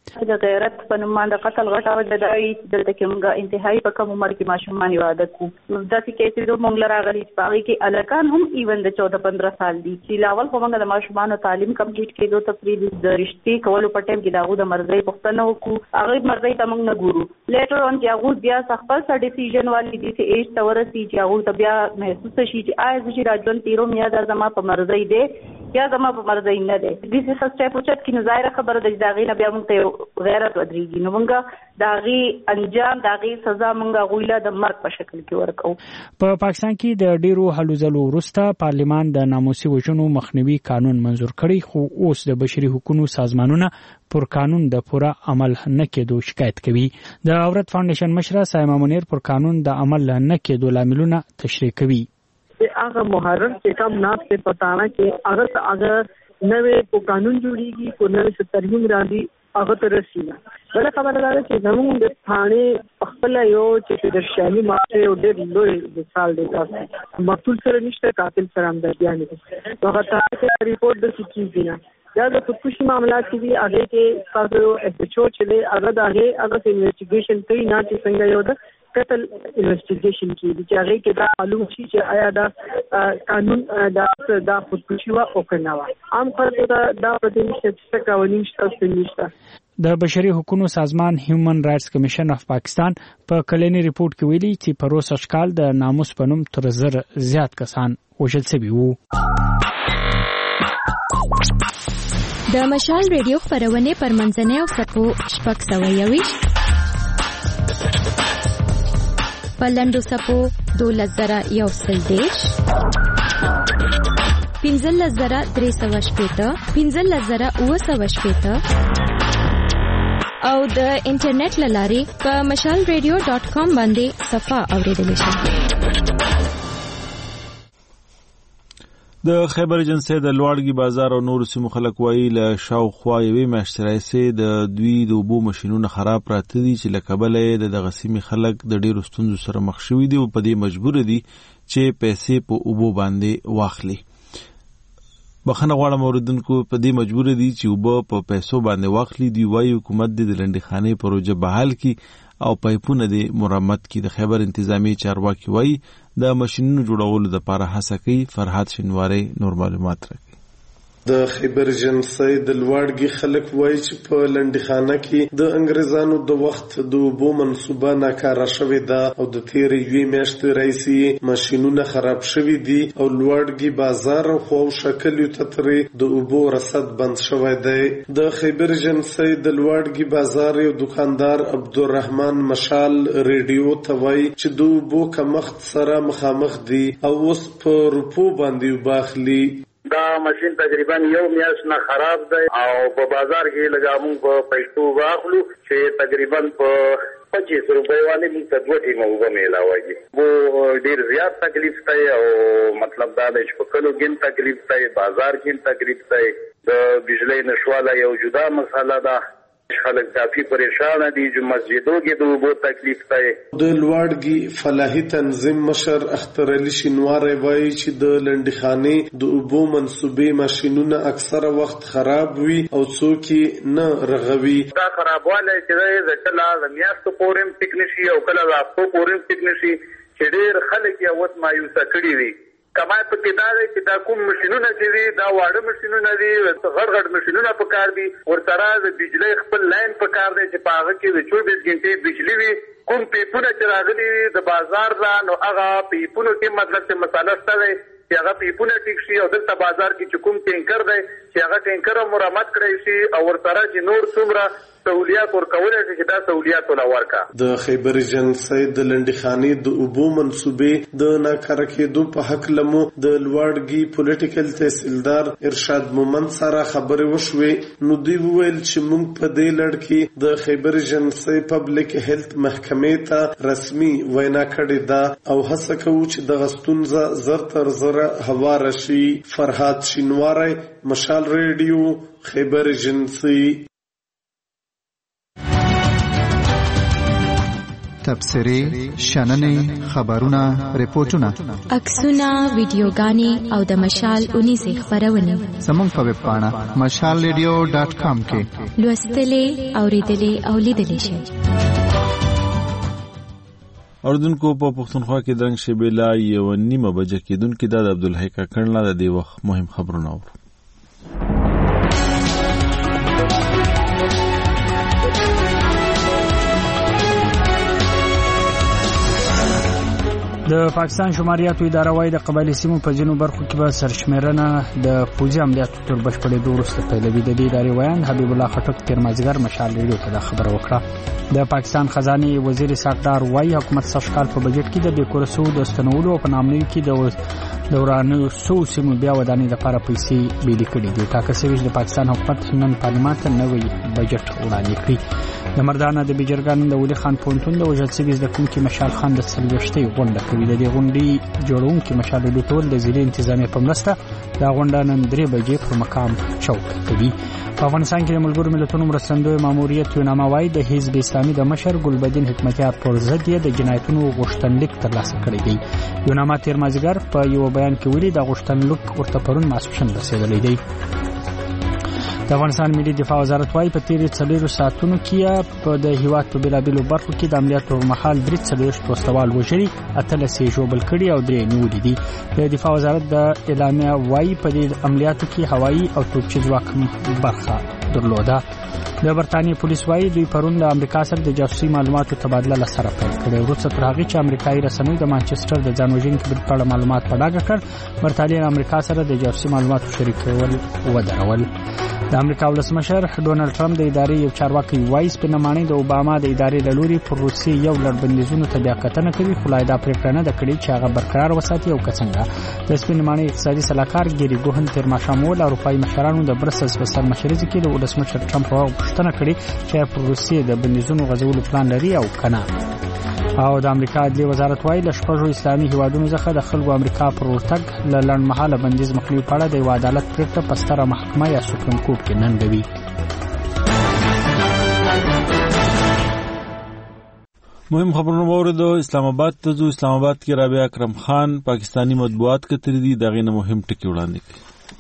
د غیرت په نوم باندې قتل غټه وجدای دلته کې موږ انتهایی په کم عمر کې ماشومان واده کو داسې کیسې د موږ لراغلي چې باغی کې الکان هم ایون د چودہ پندرہ سال دي چې لاول خو موږ د ماشومان تعلیم کمپلیټ کېدو تفریدي د رښتې کولو په ټیم کې داغو د مرزي پښتنه وکړو هغه مرزي ته موږ نه ګورو لیټر اون چې هغه بیا خپل سره ډیسیژن والی دي چې ایج تورسي چې هغه بیا محسوس شي چې آی چې راځون تیرو میا د زما په مرزي دي یا زما په مرزي نه دي د دې څه سټیپ اوچت کې نظاهر خبره د داغې نه بیا موږ ته غیرت ودرېږي نو موږ داغي انجام داغي سزا موږ غویلا د مرګ په شکل کې ورکو. په پاکستان کې د ډیرو هلو ځلو وروسته پارلیمان د ناموسي وژنو مخنیوي قانون منزور کړی خو اوس د بشري حقوقو سازمانونه پر قانون د پوره عمل نه کېدو شکایت کوي. د عورت فاونډیشن مشره سایما منیر پر قانون د عمل نه کېدو لاملونه تشریح کوي. هغه محرر چې کوم ناس په پتانا کې هغه هغه نوې په قانون جوړیږي کو نوې ترمیم راځي هغه تر رسیدل بل خبره ده چې زموږ د ثاني خپل یو چې د شامي ماته یو ډېر لوی مثال دی تاسو مقتول سره نشته قاتل سره هم د بیان دي هغه تاسو ریپورت د سکیږي نه دا د خودکشي معاملات کې دي هغه کې تاسو ایس ایچ او چې دی هغه د هغه هغه انویسټیګیشن کوي نه چې څنګه یو د قتل انویسټیګیشن کې دي چې هغه کې دا معلوم شي چې آیا دا قانون دا دا خودکشي وا او کنه وا عام خلک دا دا په دې چې څه قوانین شته نشته. د بشري حقوقو سازمان هیومن رائټس کمیشن اف پاکستان په کلینی ریپورت کې ویلي چې په روسش کال د ناموس په نوم تر زر زیات کسان وژل شوي وو. د مشال ریډیو خبرونه پر منځنۍ او سپو شپږ سوه یوویشت پلندو سپو دولس زره یو سل دیش پنځلس زره درې سوه شپېته پنځلس زره اووه سوه شپېته او د انټرنیټ له لارې په مشال ریډیو ډاټ کام باندې صفحه اوریدلی شئ. د خیبر ایجنسی د لوړګي بازار او نور سیمو خلک وایي له شاوخوا یوې میاشتې راهیسې د دوی د اوبو ماشینونه خراب پراته دي چې له کبله یې د دغه سیمې خلک د ډېرو ستونزو سره مخ شوي دي او په دې مجبور دي چې پیسې په اوبو باندې واخلي. بخښنه غواړم اوریدونکو په دې مجبور دي چې اوبه په پیسو باندې واخلي. دوی وایي حکومت دې د لنډخانې پروژه بحال کړي او پایپونه دې مرمت کړي. د خیبر انتظامی چارواکي وایي د ماشینونو جوړولو لپاره هڅه کوي. فرحات شینواری نور معلومات راکړي. د خیبر ایجنسی د لوړګي خلک وایي چې په لنډخانه کې د انګريزانو د وخت د اوبو منصوبه ناکاره شوې ده او د تیرې یوې میاشتې راهیسې ماشینونه خراب شوي دي او لوړګي بازار او خو شکل یو تترې د اوبو رصد بند شوی دی. د خیبر ایجنسی د لوړګي بازار یو دکاندار عبدالرحمن مشال ریډیو ته وایي چې د اوبو کمښت سره مخامخ دي او اوس په روپو باندې وباخلي. دا ماشین تقریبا یو میاشت نه خراب دی او په بازار کې لګامو په پیسو واخلو چې تقریبا په پچیس روپے باندې موږ ته دوه ټیمه وګ میلاوي. وو ډیر زیات تکلیف دی او مطلب دا دی چې په کلو کې تکلیف دی بازار کې تکلیف دی د بجلی نشواله یو جدا مسله ده. خلک کافی پریشان دي چې مسجدو کې د اوبو تکلیف دی. د لوړګي فلاحي تنظیم مشر اختر علي شینواری وایي چې د لنډخانې د اوبو منصوبې ماشینونه اکثره وخت خراب وي او څوک نه رغوي. دا خرابوالی چې دی د کله د میاشتو پورې هم ټیک نشي او کله د هفتو پورې هم ټیک نشي چې ډېر خلک یې اوس مایوسه کړي وي. کما په کې دا دی چې دا کوم ماشینونه چې دي دا واړه ماشینونه دي غړ غړ ماشینونه په کار دي ورسره د بجلی خپل لاین په کار دی چې په هغه کې د چوبیس غنټې بجلی وي. کوم پیپونه چې راغلي د بازار دا نو هغه پیپونو کې مطلب چې مساله شته دی چې هغه پیپونه ټیک شي او دلته بازار کې چې کوم ټینکر دی چې هغه ټینکر مرمت کړی شي او ورسره چې نور څومره سہولیات ورکول شي چې دا سہولیات ولا ورکا. د خیبر ایجنسی د لنډخانې د اوبو منصوبې د ناکاره کېدو په حق لمو د لوړګي پولیټیکل تحصیلدار ارشاد مومند سره خبرې وشوې. نو دوی وویل چې موږ په دې لړ کې د خیبر ایجنسی پبلک هیلث محکمې ته رسمي وینا کړې ده او هڅه کوو چې د غستونزه زر تر زره هوار شي. فرحات شینواری مشال ریډیو خیبر ایجنسی. تبصرې شننې خبرونه ریپورتونه عکسونه ویډیوګانې او د مشال اونې خبرونه زموږ په ویب پاڼه مشال ریډیو ډاټ کام کې لوستلې اوریدلې او لیدلې شئ. اوردونکو په پښتونخوا کې دنګ شبیلا یو نیمه بجه کېدونکې د عبدالحی کاکړ د دې وخت مهم خبرونه اورو. د پاکستان شماریاتو اداره وايي د قبایلی سیمو په ځینو برخو کې به سرشمیرنه د پوځي عملیاتو تر بشپړېدو وروسته پیلوي. د دې ادارې ویان حبیب الله خټک تیر مازدیګر مشال ریډیو ته دا خبره وکړه. د پاکستان خزانه وزیر ساقدار وايي حکومت سږ کال په بجټ کې د بیکورسو د ستنولو او په نامنوي کې د دورانو سو سیمو بیا ودانۍ لپاره پیسې بیلې کړې دي. ټاکل شوی د پاکستان حکومت نن پارلمان ته نوی بجټ وړاندې کړی. د مردانه د بیجرګان د ولی خان پونتون د وژل شوي د کوم کې مشال خان د څلوېښتۍ غونډه کوي. د دې غونډې جوړونکي مشال ډوټول د ضلع انتظامیه په مرسته دا غونډه نن درې بجې پر مقام چوک کوي. په افغانستان کې د ملګرو ملتونو مرستندوی ماموریت یوناما وايي د حزب اسلامي د مشر ګلبدین حکمتیار پر ضد د جنایتونو غوښتنلیک ترلاسه کړی دی. یوناما تیر مازدیګر په یو بیان کې ویلي د غوښتنلیک ورته پرون ماسپښین رسیدلی دی. د افغانستان ملي دفاع وزارت وايي په تیرې څلورو ساعتونو کې په د هیواد په بیلابیلو برخو کې د عملیاتو پر مهال درې څلوېښت وسلوال وژلي، اتلس یې ژوبل کړي او درې نیولي دي. د دفاع وزارت د اعلامیه وايي په دې عملیاتو کې هوایي او توپچیز ځواک برخه درلوده. د برتانیې پولیس وايي دوی پرون د امریکا سره د جاسوسي معلوماتو تبادله لسره پیل کړې. وروسته تر هغې چې امریکایي رسنیو د مانچسټر د ځانوژونکي برید په اړه معلومات په ډاګه کړ، برتانیې د امریکا سره د جاسوسي معلوماتو شریکول ودرول. د امریکا ولسمشر ډونالد ټرمپ د ادارې یو چارواکي وايي سپینمانۍ د اوباما د ادارې له لوري پر روسیې یو لړ بندیزونو ته بیا کتنه کوي، خو لا دا پرېکړه نه ده کړې چې هغه برقرار وساتي او که څنګه. د سپینمانۍ اقتصادي سلاکار ګیري ګوهن تیر ماښام ول اروپایي مشرانو د برسلز په سرمشرۍ کې د ولسمشر ټرمپ غوښتنه کړې چې پر روسیې د بندیزونو غځولو پلان لري او کنه. او د امریکا عدلي وزارت وايي له شپږو اسلامي هیوادونو څخه د خلکو امریکا پر ورتګ له لنډمهاله بندیز مخنیوي په اړه د یو عدالت پرېکړه په ستره محکمه یا سپریم کورټ کې ننګوي. مهم خبرونه واوریدو. اسلام آباد ته ځو. اسلام آباد کې رابعه اکرم خان پاکستانی مطبوعات کتري دي دغه نه مهم ټکی وړاندې کړي.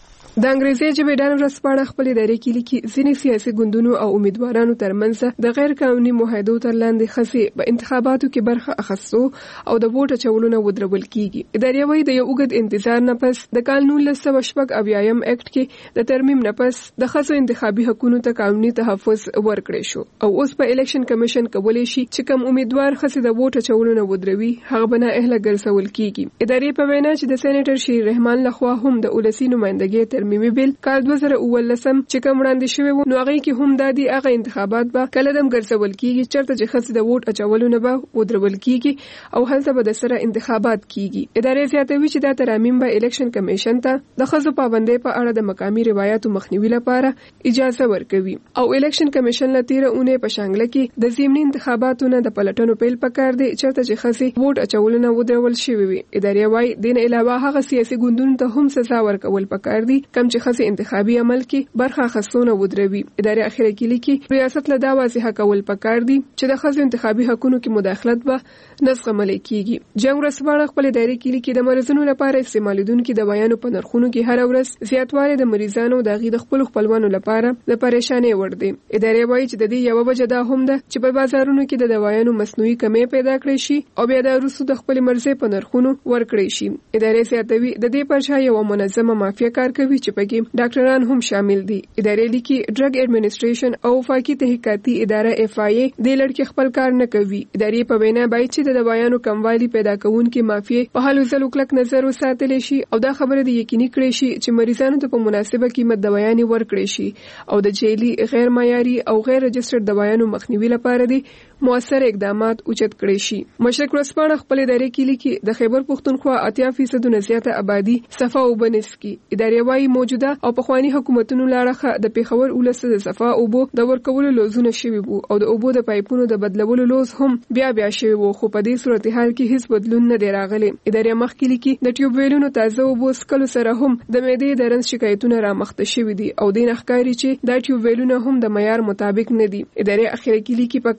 د انګریزي ژبې ډان ورځپاڼه خپل ادارې کې لیکي ځینې سیاسي ګوندونو او امیدوارانو ترمنځ د غیر قانوني معاهدو تر لاندې خسي په انتخاباتو کې برخه اخیستو او د ووټ اچولو ودرول کیږي. ادارې وايي د یو اوږد انتظار نه پس د کال نولس سوه شپږ اویایم اکټ کې د ترمیم نه پس د ښځو انتخابي حقوقو ته قانوني تحفظ ورکړی شو او اوس په الیکشن کمیشن کولی شي چې کوم امیدوار خسي د ووټ اچولو ودروي هغه بنا اهله ګرځول کیږي. ادارې په وینا چې د سېنیټر شیر رحمان لخوا هم د ولسی نمائندګۍ ترمیمي بیل کال دوه زره اوولسم چې کوم وړاندې شوی و نو هغه کې هم د دې هغه انتخابات به کله دم ګرځول کیږي چرته چې خاص د ووټ اچولو نه به ودرول کیږي او هلته به د سره انتخابات کیږي. ادارې زیاتوي چې دا ترامیم به الیکشن کمیشن ته د خزو پابندۍ په اړه د مقامي روایتو مخنیوي لپاره اجازه ورکوي او الیکشن کمیشن له تیر اونۍ په شانګله کې د ضمني انتخاباتو نه د پلټنو پیل پکار دی چرته چې خاصي ووټ اچولو نه ودرول شوی وي. ادارې وايي دین علاوه هغه سیاسي ګوندونو ته هم سزا ورکول پکار دی کم چې خاصي انتخابي عمل کې برخه اخیستونه ودروي. ادارې اخیره کې لیکي ریاست له دا واضحه کول پکار دی چې د خاص انتخابي حقوقو کې مداخلت به نسغمل کیږي. جنگ رسوبانه خپل ادارې کې لیکي د مریضانو لپاره استعمالوونکو دوايانو په نرخونو کې هر ورځ زیاتوالی د مریضانو د غي د خپل خپلوانو لپاره د پریشانی ور دي. ادارې وايي چې د دې یو وجه دا هم ده چې په بازارونو کې د دوايانو مصنوعي کمی پیدا کړي شي او بیا د روسو د خپل مرزه په نرخونو ور کړی شي. ادارې زیاتوي د دې پرچا یو منظمه مافیا کار کوي چې پکې ډاکټران هم شامل دي. ادارې لیکي ډرګ اډمنسټریشن او وفاقي تحقیقاتي اداره اف آی ای د لړ کې خپل کار نه کوي. ادارې په وینا باید چې د دوايانو کموالی پیدا کوونکې مافیا په حالو ځلو کلک نظر وساتل شي او دا خبره د یقیني کړي شي چې مریضانو ته په مناسبه قیمت دوايانې ورکړي شي او د جیلی غیر معیاري او غیر رجسټرډ دوايانو مخنیوي لپاره دي مؤثر اقدامات اوچت کړي شي. مشرق ورځپاڼه خپل ادارې کې لیکي د خیبر پښتونخوا اتیا فیصد نه زیاته آبادی صفا وبنس کی. ادارې وايي موجوده او پخوانی حکومتونو لاړه د پیښور ولسه د صفا اوبو د ورکولو لوزونه شوی وو او د اوبو د پایپونو د بدلولو لوز هم بیا بیا شوی وو خو په دې صورتحال کې هیڅ بدلون نه دی راغلی. ادارې مخکې لیکي د ټیوب ویلونو تازه اوبو سکلو سره هم د معدې درن شکایتونه را مخته شوی دي او د نخکاری چې د ټیوب ویلونو هم د معیار مطابق نه دي. ادارې اخیره کې لیکي پکار ده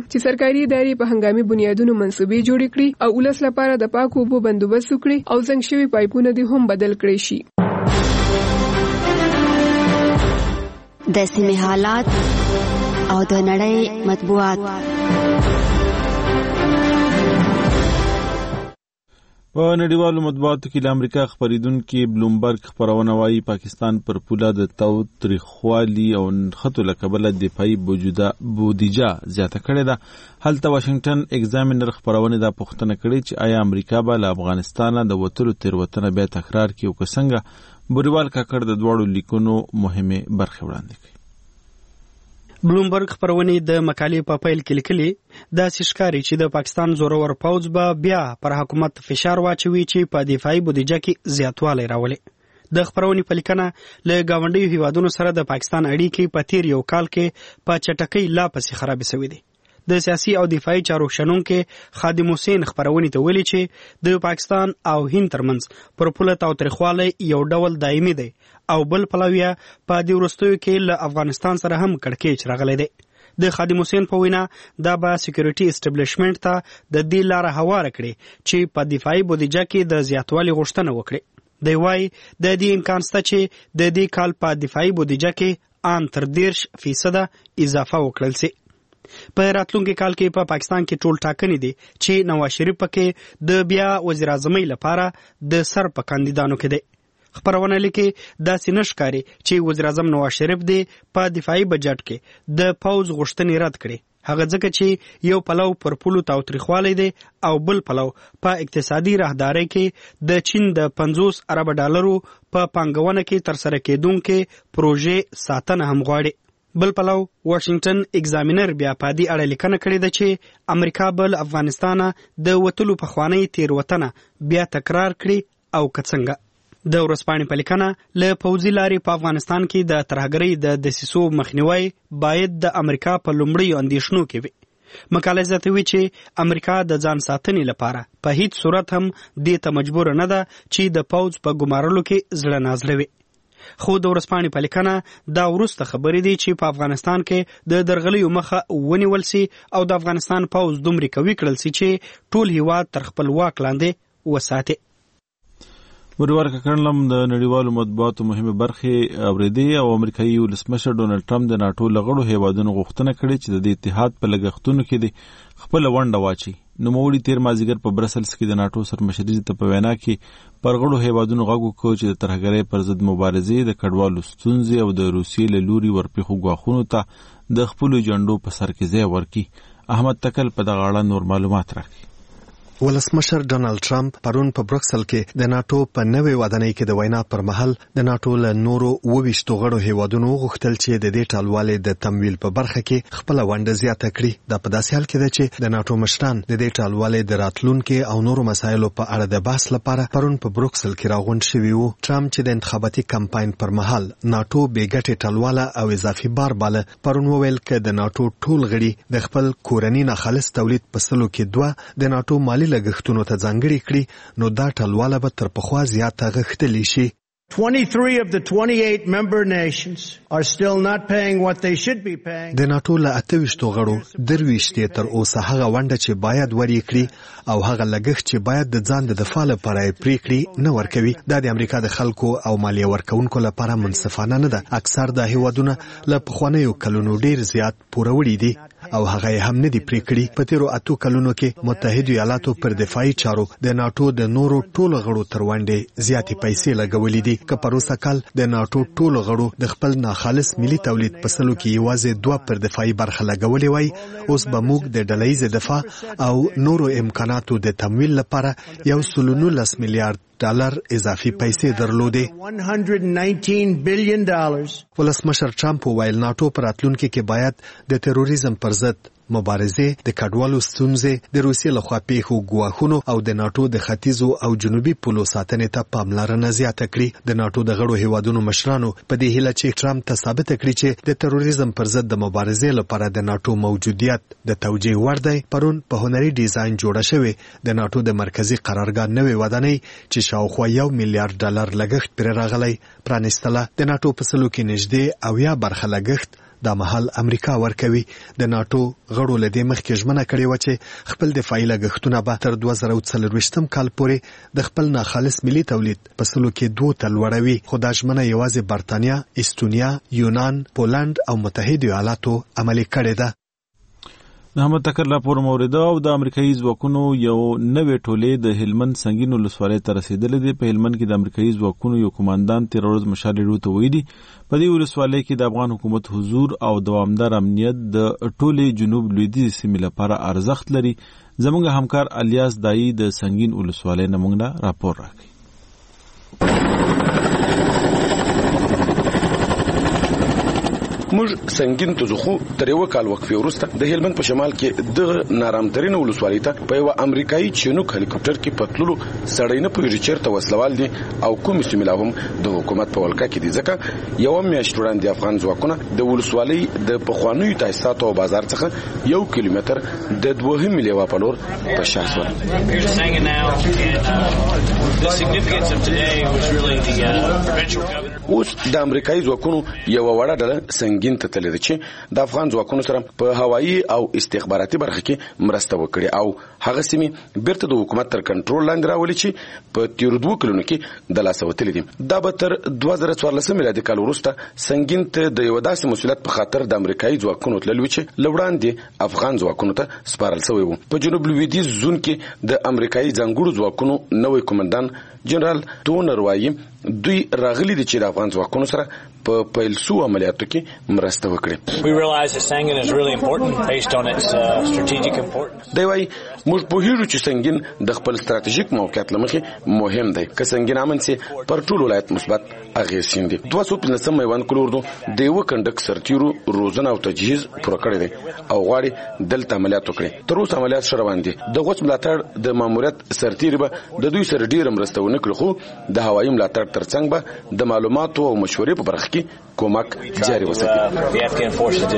چې سرکاري ادارې په هنګامي بنیادونو منصوبې جوړې کړي او ولس لپاره د پاکو اوبو بندوبست وکړي او زنګ شوي پایپونه دې هم بدل کړي شي. د سیمې حالات او د نړۍ مطبوعات. په نړیوالو مطبوعاتو کې د امریکا خبریدونکي بلومبرګ خبرونه وايي پاکستان پر پوله د تاوتریخوالي او نښتو له کبله دفاعي بودیجه زیاته کړې ده. هلته واشنگټن ایگزامینر خبرونه دا پوښتنه کړې چې آیا امریکا به له افغانستانه د وتلو تېروتنه بیا تکرار کړي او که څنګه. بوریوال کاکړ د دواړو لیکونو مهمې برخې وړاندې کړي. بلومبرګ خبرونې د مقالې په پیل کې لیکلي داسې ښکاري چې د پاکستان زورور پوځ به بیا پر حکومت فشار واچوي چې په دفاعي بودیجه کې زیاتوالی راولي. د خبرونې په لیکنه له ګاونډیو هیوادونو سره د پاکستان اړیکې په تیر یو کال کې په چټکۍ لا پسې خرابې شوې دي. د سیاسي او دفاعي چارو شنونکي خادم حسین خبرونې ته ویلي چې د پاکستان او هند ترمنځ پر پوله تاوتریخوالی یو ډول دایمي دی او بل پلویه په دې وروستیو کې له افغانستان سره هم کړکېچ راغلی دی. د خادم حسین په وینا دا به سکیورټي اسټابلیشمنټ ته د دې لاره هواره کړي چې په دفاعي بودیجه کې د زیاتوالي غوښتنه وکړي. دی وایي د دې امکان شته چې د دې کال په دفاعي بودیجه کې ان تر دېرش فیصده اضافه وکړل شي. په راتلونکي کال کې په پا پاکستان کې ټول ټاکنې دي چې نواز شریف پکې د بیا وزیر اعظمۍ لپاره د سر په کاندیدانو کې دی. خبرونه لیکي داسې نه ښکاري چې وزیر اعظم نواز شریف دی په دفاعي بجټ کې د پوځ غوښتنې رد کړي. هغه ځکه چې یو پلو پر پولو تاوتریخوالی دی او بل پلو په اقتصادي راهدارۍ کې د چین د پنځوس ارب ډالرو په پانګونه کې ترسره کېدونکې پروژې ساتنه هم غواړي. بل پلو واشنگټن ایگزامینر بیا په دې اړه لیکنه کړې ده چې امریکا بل افغانستان د وتلو پخوانی تیروتنه بیا تکرار کړي او که څنګه. د ورځپاڼې په لیکنه له پوځي لارې په افغانستان کې د ترهګرۍ د دسیسو مخنیوی باید د امریکا په لومړیو اندېښنو کې وي. مقاله زیاتوي چې امریکا د ځان ساتنې لپاره په هیڅ صورت هم دې ته مجبور نه ده چې د پوځ په ګمارلو کې زړه نازړه وي. خو د ورځپاڼې په لیکنه دا وروسته خبرې دي چې په افغانستان کې د درغلیو مخه ونیول سي او د افغانستان پوځ دومره قوي کړل سي چې ټول هیواد تر خپل واک لاندې وساتي. بوریوال کاکړ د نړیوالو مطبوعاتو مهمه برخې اورېدې او امریکایي ولسمشر ډونالډ ټرمپ د ناټو له غړو هیوادونو غوښتنه کړې چې د اتحاد په لګښتونو کې د خپل ونډه واچي. نوموړي تیر مازدیګر په برسلز کې د ناټو سرمشري ته په وینا کې پر غړو هیوادونو غږ وکړ چې د ترهګرۍ پر ضد مبارزې د کډوالو ستونزې او د روسیې له لوري ورپېښو ګواښونو ته د خپلو جنډو په سر کې ځای ورکړي. احمد تکل په دغه اړه نور معلومات راکړي. ولسمشر ډونالډ ټرمپ پرون په بروکسل کې د ناټو په نوې ودانۍ کې د وینا پر مهال د ناټو له نورو اوويشتو غړو هیوادونو غوښتل چې د دې ټالوالې د تمویل په برخه کې خپل ونډه زیاته کړي. دا په داسې حال کې ده چې د ناټو مشران د دې ټالوالې د راتلونکو او نورو مسایلو په اړه د بحث لپاره پرون په بروکسل کې راغونډ شوي وو. ټرمپ چې د انتخاباتي کمپاین پر مهال ناټو بې ګټې ټالواله او اضافي بار باله، پرون وویل چې د ناټو ټول غړي د خپل کورني ناخالص تولید په سلو کې دوه د ناټو مالي لګښتونو ته ځانګړي کړي، نو دا ټالواله به تر پخوا زیاته غښتلی شي. twenty-three of the twenty-eight member nations are still not paying what they should be paying. د ناټو له اته ویشتو غړو درویشتې تر اوسه هغه ونډه چې باید ورې کړي او هغه لګښت چې باید د ځان د دفاع لپاره یې پرې کړي نه ورکوي. دا د امریکا د خلکو او مالیه ورکوونکو لپاره منصفانه نه ده. اکثر د هیوادونه له پخوانیو کلونو ډیر زیات پوروړي دي او هغه هم نه دی پرې کړي. په تیرو اتو کلونو کې متحده ایالاتو پر دفاعي چارو د ناټو د نورو ټولو غړو تر ونډې زیاتې پیسې لګولې دي. که پروسه کال د ناټو ټولو غړو د خپل ناخالص ملي تولید په سلو کې یوازې دوه پر دفاعي برخه لګولې وای، اوس به موږ د ډلهییز دفاع او نورو امکاناتو د تمویل لپاره یو سل نولس میلیارډ ډالر اضافي پیسې درلودې. one hundred nineteen billion dollars. ولسمشر ټرمپ ویل ناټو پر راتلونکي کې باید د تروریزم پر ضد مبارزې، د کډوالو ستونزې، د روسیې لخوا پیښو ګواښونو او د ناټو د ختیځو او جنوبي پولو ساتنې ته پاملرنه زیاته کړي. د ناټو د غړو هیوادونو مشرانو په دې هیله چې ټرمپ ته ثابته کړي چې د تروریزم پر ضد د مبارزې لپاره د ناټو موجودیت د توجیه وړ دی، پرون په هنري ډیزاین جوړه شوې د ناټو د مرکزی قرارګاه نوې ودانۍ چې شاوخوا یو میلیارډ ډالر لګښت پرې راغلی پرانیستله. د ناټو په سلو کې نږدې اویا برخه لګښت دا مهال امریکا ورکوي. د ناتو غړو له دې مخکې ژمنه کړې و چې خپل دفاعي لګښتونه به تر دوه زره څلرویشتم کال پورې د خپل ناخالص ملي تولید په سلو کې دوه ته لوړوي. خو دا ژمنه یوازې برتانیا، استونیا، یونان، پولند او متحده ایالاتو عملي کړې ده. د احمد تکر راپور موریده او د امریکایي ځواکونو یو نوې ټولې د هلمند سنگین ولسوالۍ ته رسیدلې ده. په هلمند کې د امریکایي ځواکونو یو کمانډان تیر ورځ مشال ریډیو ته ویلي په دې ولسوالۍ کې د افغان حکومت حضور او دوامدار امنیت د ټولې جنوب لویدیځ سیمې لپاره ارزښت لري. زموږ همکار الیاس دایی د سنگین ولسوالۍ نه موږ راپور راکړي. موږ سنگین ته ځو، خو تر یو کال وقفې وروسته د هلمند په شمال کې د نارامترین ولسوالۍ ته په یو امریکایي چینوک هلیکاپټر کې پتللو سړی نه پوهېږي چېرته وسلوال دي او کومې سیمې لا هم د حکومت په ولکه کې دي. ځکه یوه میاشت وړاندې افغان ځواکونه د ولسوالۍ د پخوانیو تاسیساتو او بازار څخه یو کیلومتر د دوهمې لیوه په لور په شا شول. اوس د امریکایي ځواکونو یوه وړه ډله سنگین ته تللې ده چې د افغان ځواکونو سره په هوایي او استخباراتي برخه کې مرسته وکړي او هغه سیمې بیرته د حکومت تر کنټرول لاندې راولي چې په تیرو دوه کلونو کې د لاسه وتلې دي. دا به تر دوه زره څوارلسم میلادي کال وروسته سنگین ته د یو داسې مسؤلیت په خاطر د امریکایي ځواکونو تللي چې له وړاندې افغان ځواکونو ته سپارل شوی و. په جنوب لویدیځ زون کې د امریکایي ځانګړو ځواکونو نوی کمانډان جنرال ټونر وایي دوی راغلي دي چې د افغان ځواکونو سره په پیل سو عملیاتو کې مرسته وکړي. دی وايي موږ پوهیږو چې سنگین د خپل ستراتیژیک موقعیت له مخې مهم دی. که سنگین امن سي پر ټول ولایت مثبت اغېز شیندي. دوه سوه پنځلسم میوند کلور دو د یو کندک سرتیرو روزنه او تجهیز پوره کړی دی او غواړي دلته عملیات وکړي. تر اوسه عملیات ښه روان دي. د غوڅ ملاتړ د ماموریت سرتیري به د دوی سره ډېره مرسته ونه کړي، خو د هوایي ملاتړ ترڅنګ به د معلوماتو او مشورې په برخه کې کومک جاري وساتي.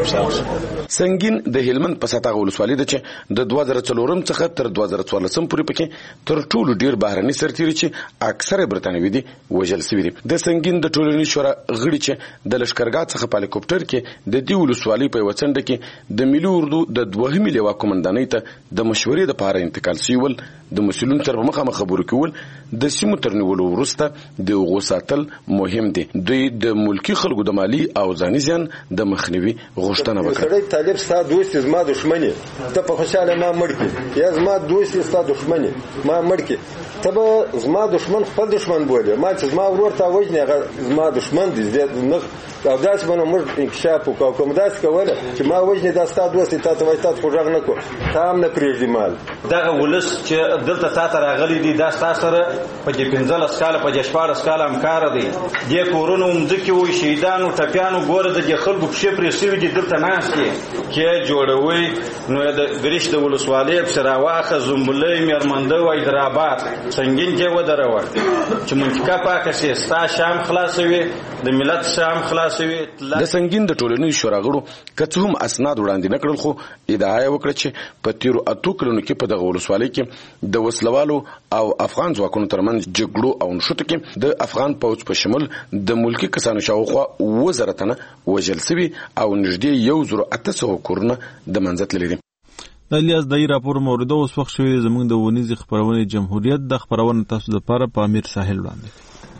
سنگین د هلمند په سطحه ولسوالۍ ده چې د دوه زره څلورم څخه تر دوه زره څوارلسم پورې پکې تر ټولو ډیر بهرني سرتیري چې اکثره برتانوي دي وژل شوي دي. د سنگین د ټولنیز شورا غړي چې د لشکرګاه څخه په هلیکوپټر کې د دې ولسوالۍ په یوه څنډه کې د ملي اردو د دوهمې لیوا قومندانۍ ته د مشورې دپاره انتقال شوي ول. د مسؤلینو سره په مخامخ خبرو کول د سیمو تر نیولو وروسته د هغو ساتل مهم دي. دوی د ملکي خلکو د مالي او ځاني زیان د مخنیوي غوښتنه وکړه. سړی طالب ستا دوست زما دښمن ته په خوشاله ما مړ کړي، یا زما دوست ستا دښمن ما مړ کړي. ته به زما دښمن خپل دښمن بولې، ما چې زما ورور ته وژنې هغه زما دښمن دی. نه او داسې به نو موږ انکشاف وکړو. کوم داسې کوله چې ما وژنې دا ستا دوست تا ته وایي تا ته خو غږ نه کړو، تا هم نه پرېږدي مال. دغه ولس چې دلته تا ته راغلي دي دا ستا سره په دې پنځلس کاله په دې شپاړس کاله همکاره دی. دې کورونو مځکې وو شهیدانو ټپیانو ګوره د دې خلکو پښې پرې سوي دي دلته ناست دي کې جوړوي. نو د ګریش د ولسوالۍ پسې راواخه زنبلۍ میرمنده و حیدرآباد سنگین کې ودروه چې منطقه پاکه سي ستا شام خلاصوي د ملت شام خلاصوي. د سنگین د ټولنیز شورا غړو که څه هم اسناد وړاندې نه کړل، خو ادعا یې وکړه چې په تیرو اتو کلونو کې په دغه ولسوالۍ کې د وسلوالو او افغان ځواکونو ترمنځ جګړو او نښتو کې د افغان پوځ په شمول د ملکي کسانو شاوخوا اووه زره تنه وژل سوي او نږدې یو زرو اته سوه کورونه د منځه تللي دي. د الیاس دایی راپور موریده اوس وخت شوی زموږ د ونیزې خپرونې جمهوریت د خپرونه تاسو دپاره په امیر ساحل وړاندې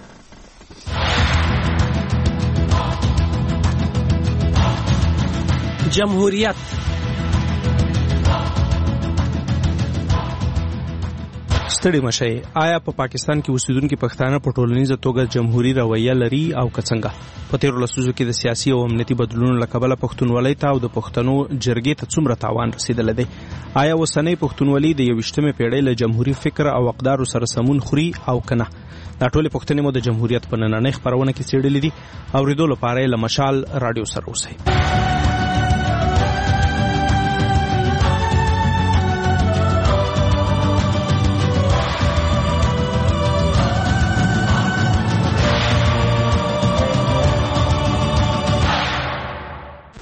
جمهوریت. ستړي مشئ، آیا په پا پاکستان کې اوسیدونکي پښتانه په ټولنیزه توګه جمهوریت رویه لري او که څنګه؟ په تیرو لسیزو کې د سیاسي او امنیتي بدلونونو له کبله پښتونولۍ ته او د پښتنو جرګې ته څومره تاوان رسیدلی دی؟ آیا اوسنۍ پښتونولي د یویشتمې پیړۍ له جمهوري فکر او اقدارو سره سمون خوري او که نه؟ دا ټولې پوښتنې مو د جمهوریت په نننۍ خپرونه کې څېړلې دي. اورېدو لپاره یې له مشال راډیو سره اوسئ.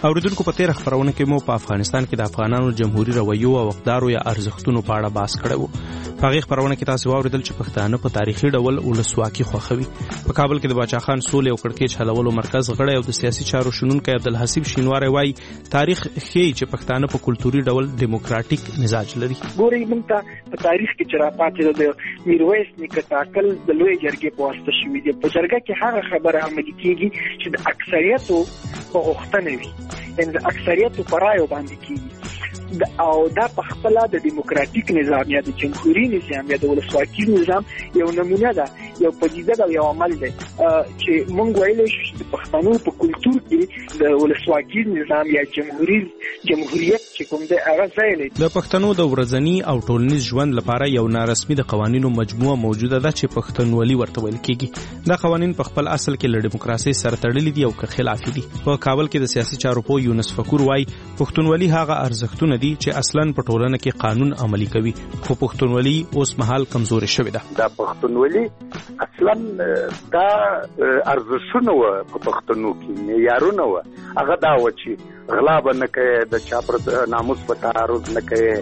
اوریدونکو په تیر خبرونه کې مو په افغانستان کې د افغانانو جمهوریت رویو او اقدارو یا ارزښتونو په اړه بحث کړو. په هغه خبرونه کې تاسو واوریدل چې پښتانه په تاریخي ډول ولسواکي خوښوي. په کابل کې د باچا خان سولې او کړکېچ حلولو مرکز غړی او د سیاسي چارو شنونکی عبدالحسیب شینواری وایي تاریخ ښیي چې پښتانه په کلتوري ډول دیموکراتیک مزاج لري. ګورئ موږ ته په تاریخ کې چې راپاتې د میرویس نیکه ټاکل د لوی جرګې په واسطه شوي دي. په جرګه کې هغه خبره عملي کېږي چې د اکثریتو په غوښتنه وي، یعنې د اکثریتو په رایو باندې کېږي او دا په خپل د دیموکراتیک نظام یا د جمهوریت نظام یا د ولسواکي نظام یو نمونه ده، یو پدیده ده، یو عمل ده چې موږ ویلی شو چې د پښتنو په کلتور کې د ولسواکي نظام یا جمهوریت جمهوریت چې کوم دی هغه ځای لري. د پښتنو د ورځني او ټولنیز ژوند لپاره یو نارسمي د قوانینو مجموعه موجوده ده چې پښتونولي ورته ویل کېږي. دا قوانین په خپل اصل کې له دیموکراسي سره تړلي دي او که خلاف دي. په کابل کې د سیاسي چارو پوه یونس فقور وایي پښتونولي هغه ارزښتونه دي چې اصلاً په ټولنه کې قانون عملي کوي، خو پښتونولي اوس مهال کمزوري شوې ده. دا پښتونولي اصلاً دا ارزښتونه و په پښتنو کې معیارونه و، هغه دا و چې غلا به نه کوي، د چا پر ناموس په تعرض نه کوي،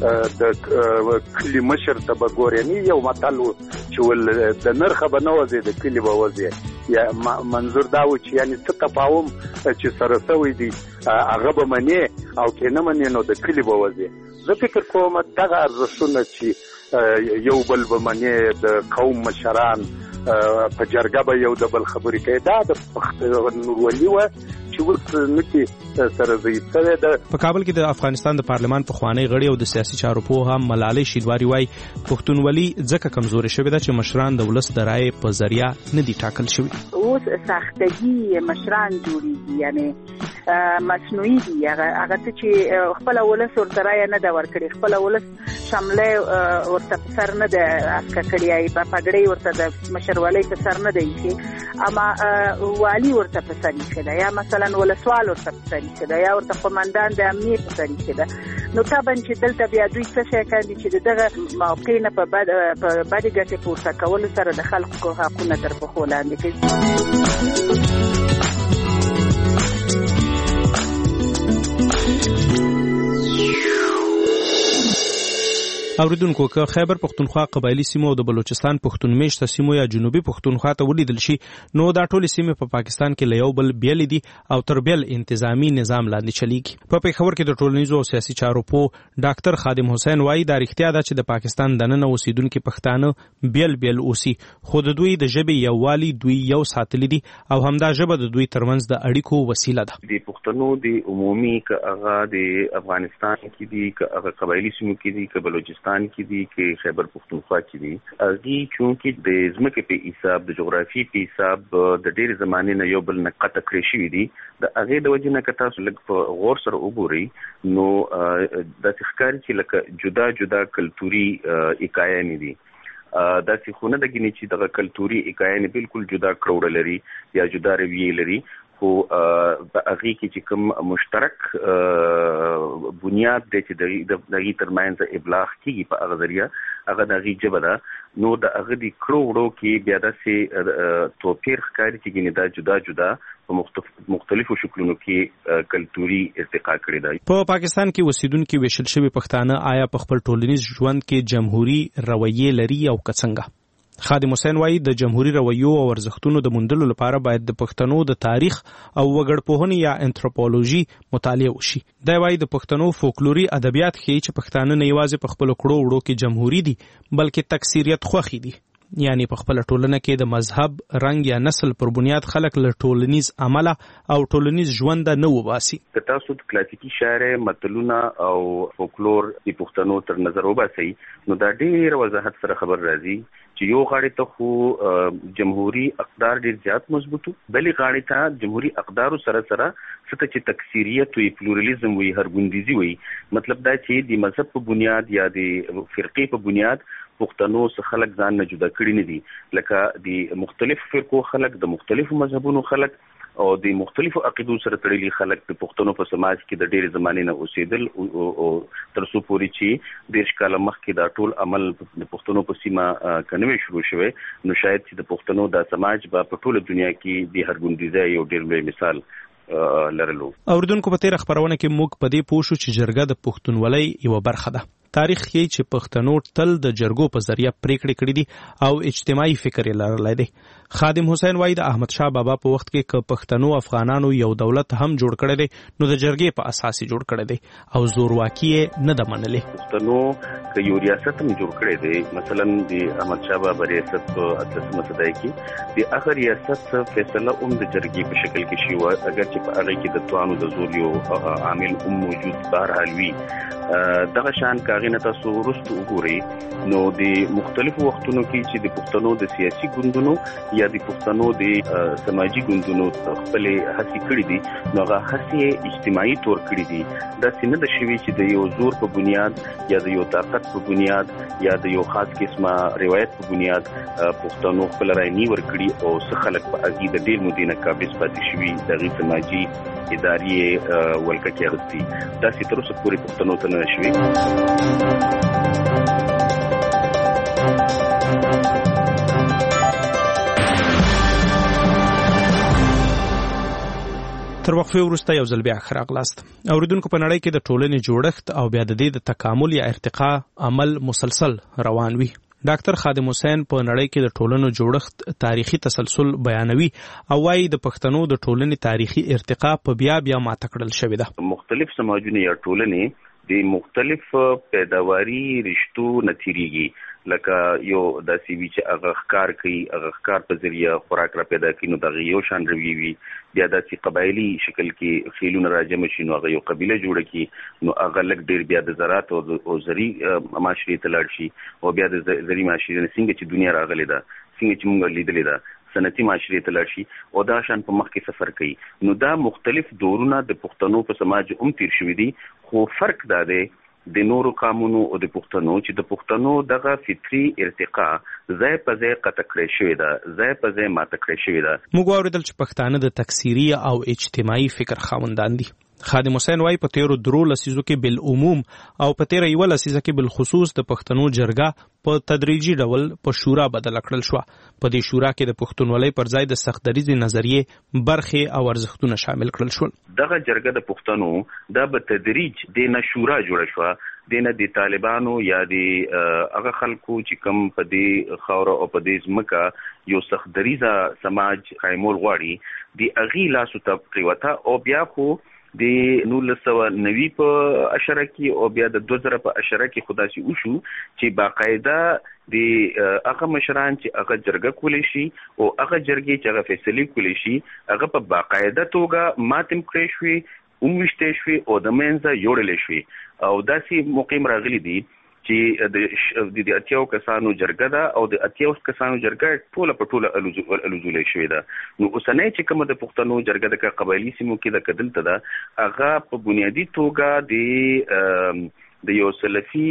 د کلي مشر ته به ګورې. یو متل و چې ول د نرخه به نه وځي د کلي به وځي، یا منظور دا و چې یعنې څه تفاهم چې سره سوی دي هغه به منې او که نه منې نو د کلي به وځي. زه فکر کوم دغه ارزښتونه چې یو بل به منې، د قوم مشران په جرګه به یو د بل خبرې کوي، دا د پښتونولي وه چې اوس نکې سره ضعیف شوې ده. په کابل کې د افغانستان د پارلمان پخوانی غړي او د سیاسي چارو پوه هم ملالۍ شینواری وایي پښتونولي ځکه کمزوري شوې ده چې مشران د ولس د رایې په ذریعه نه دي ټاکل شوي. اوس ساختګي مشران جوړېږي، یعنې مصنوعي دي. هغه څه چې خپله ولس ورته رایه نه ده ورکړې، خپله ولس شمله ورته په سر نه ده اسکه کړې، په پګړۍ ورته د مشرولۍ په سر نه ده ایښې، اما والي ورته په سر ایښې ده، یا مثلا ولسوال ورته په سر ایښې ده، یا ورته قومندان د امنیت په سر ایښې ده. نو طبعا چې دلته بیا دوی څه شی کوي چې د دغه موقع نه په بدې ګټې پورته کولو سره د خلکو حقونه تر پښو لاندې کوي. اوریدونکو که خیبر پښتونخوا قبایلی سیمو او د بلوچستان پښتون میشته سیمو یا جنوبي پښتونخوا ته ولیدل شي، نو دا ټول سیمې په پاکستان کې له یو بل بیل دي او تر بیل انتظامی نظام لاندې چلیږي. په پېښور کې د ټولنیزو او سیاسي چارو پوه ډاکټر خادم حسین وایي دا رښتیا ده چې د پاکستان دننه اوسیدونکي پښتانه بیل بیل اوسي، خو د دوی د ژبې یووالي دوی یو ساتلی دي او همدا ژبه د دوی ترمنځ د اړیکو وسیله ده. د پښتنو د عمومي که هغه د افغانستان کې دي، که هغه قبایلی سیمو کې دي، که بلوچستان کې دي، کې خیبر پښتونخوا کې دي، هغه چونکې د ځمکې په حساب، د جغرافي په حساب د ډېر زمانې نه یو بل نه قطع کړی شوي دي. د هغې د وجې نه که تاسو لږ په غور سره وګورئ نو داسې ښکاري چې لکه جدا جدا کلتوري اکایانې دي. داسې خو نه ده ګینې چې دغه کلتوري اکایانې بالکل جدا کروړه لري یا جدا رویې لري، خو په هغې کې چې کوم مشترک بنیاد دی چې د هغې تر منځ ابلاغ کېږي په هغه ذریعه، هغه د هغې ژبه ده. نو د هغه د کړو وړو کې بیا داسې توپیر ښکاري چې ګینې دا جدا جدا په مختلفو شکلونو کې کلتوري ارتقا کړې ده. په پاکستان کې اوسیدونکي ویشل شوي پښتانه آیا په خپل ټولنیز ژوند کې جمهوري رویې لري او که څنګه؟ خادم حسین وایي د جمهوري رویو او ارزښتونو د موندلو لپاره باید د پښتنو د تاریخ او وګړپوهنې یا انتروپولوژي مطالعه وشي. دا وایي د پښتنو فولکلوري ادبیات ښیي چې پښتانه نه یوازې په خپلو کړو وړو کې جمهوري دي بلکې تکثیریت خوښي دي، یعنی په خپل ټولنه کې د مذهب، رنګ یا نسل پر بنیاد خلک له ټولنیز عمله او ټولنیز ژوند نه وباسي. که تاسو د کلاسیکي شاعر متلونه او فولکلور د پښتنو تر نظر وباسئ نو دا ډېر وضاحت سره خبر راځي چې یو غاړې ته خو جمهوري اقدار ډېر زیات مضبوطو، بلې غاړې ته جمهوري اقدارو سره سره څه چې تکثیریت وي، پلورلیزم وي، هرګوندیزي وي، مطلب دا چې د مذهب په بنیاد یا د فرقې په بنیاد پښتنو څخه خلک ځان نه جدا کړي نه دي، لکه د مختلفو فرقو خلک، د مختلفو مذهبونو خلک او د مختلفو عقیدو سره تړلي خلک د پښتنو په سماج کې د ډېرې زمانې نه اوسېدل او تر څو پورې چې دېرش کاله مخکې دا ټول عمل د پښتنو په سیمه که نه وی شروع شوی نو شاید چې د پښتنو دا سماج به په ټوله دنیا کې د هرګوندیزۍ یو ډېر لوی مثال لرلو. اوردونکو په تیر خبرونه کې موږ په دې پوه شو چې جرګه د پښتونولۍ یو برخه ده. تاریخ یې چې پښتنو تل د جرګو په ذریعہ پریکړې کړې دي او اجتماعي فکر یې لرلی دی. خادم حسین وایي د احمد شاه بابا په وخت کې که پښتنو افغانانو یو دولت هم جوړ کړی دی نو د جرګې په اساس یې جوړ کړی دی او زورواکي یې نه ده منلې. پښتنو که یو ریاست هم جوړ کړی دی، مثلا د احمد شاه بابا ریاست په اتلسمه صدۍ کې د هغه ریاست فیصله هم د جرګې په شکل کې شوې وه، اگر چې په هغې کې د توانو د زور یو عامل هم موجود بهرحال وي. دغه شان کاغې نه تاسو وروسته وګورئ نو د مختلفو وختونو کې چې د پښتنو د سیاسي ګوندونو یا د پښتنو د سماجي ګوندونو خپلې هڅې کړې دي نو هغه هڅې اجتماعي طور کړې دي. داسې نه ده شوي چې د یو زور په بنیاد یا د یو طاقت په بنیاد یا د یو خاص قسمه روایت په بنیاد پښتنو خپل رایې نه ورکړي او څه خلک په هغې د ډېر مودې نه قابض پاتې شوي د هغې سماجي ادارې ولکه کې اخیستي. داسې تر اوسه پورې پښتنو ته نه شوي. تر وقفې وروسته یو ځل بیا ښه راغلاست. اورېدونکو په نړۍ کې د ټولنې جوړښت او بیا د دې د تکامل یا ارتقا عمل مسلسل روان وي. ډاکټر خادم حسین په نړۍ کې د ټولنو جوړښت تاریخي تسلسل بیانوي او وايي د پښتنو د ټولنې تاریخي ارتقا په بیا بیا ماته کړل شوې ده. مختلف سماجونه یا ټولنې د مختلف پیداواري رشتو نه تیریږي، لکه یو داسې وي چې هغه ښکار کوي، هغه ښکار په ذریعه خوراک را پیدا کوي نو دغه یو شان رویې وي. بیا داسې قبایلي شکل کې خیلونه راجمع شي نو هغه یو قبیله جوړه کړي نو هغه لږ ډېر بیا د زراعت او زرعي معاشرې ته لاړ شي او بیا د زرعي معاشرې نه څنګه چې دنیا راغلې ده، څنګه چې موږ لیدلې ده، صنعتي معاشرې ته لاړ شي او دا شان په مخ کې سفر کوي. نو دا مختلف دورونه د پښتنو په سماج هم تیر شوي دي، خو فرق دا دی د نورو قومونو او د پښتنو چې د پښتنو دغه فطري ارتقا ځای په ځای قطع کړی شوې ده، ځای په ځای ماته کړی شوې ده. موږ واورېدل چې پښتانه د تکثیري او اجتماعي فکر خاوندان دي. خادم حسین وایي په تیرو درو لسیزو کې بالعموم او په تیره یوه لسیزه کې بالخصوص د پښتنو جرګه په تدریجي ډول په شورا بدله کړل شوه. په دې شورا کې د پښتونولۍ پر ځای د سختدریزې نظریې برخې او ارزښتونه شامل کړل شول. دغه جرګه د پښتنو دا په تدریج د نه شورا جوړه شوه، د نه د طالبانو یا د هغه خلکو چې کوم په دې خاوره او په دې ځمکه یو سختدریزه سماج قایمول غواړي د هغې لاسو ته پرېوته او بیا خو د نولس سوه نوي په اشره کې او بیا د دوه زره په اشره کې خو داسې وشو چې باقاعده د هغه مشران چې هغه جرګه کولی شي او هغه جرګې چې هغه فیصلې کولی شي هغه په باقاعده توګه ماتم کړی شوي، وویشتې شوي او د منځه یوړلې شوي. او داسې موقع راغلی دي چې د اتیاو کسانو جرګه ده او د اتیاو کسانو جرګه ټوله په ټوله الوزولې شوې ده. نو اوسنۍ چې کومه د پښتنو جرګه د قبایلي سیمو کې د کدلته ده هغه په بنیادي توګه د د یو سلفي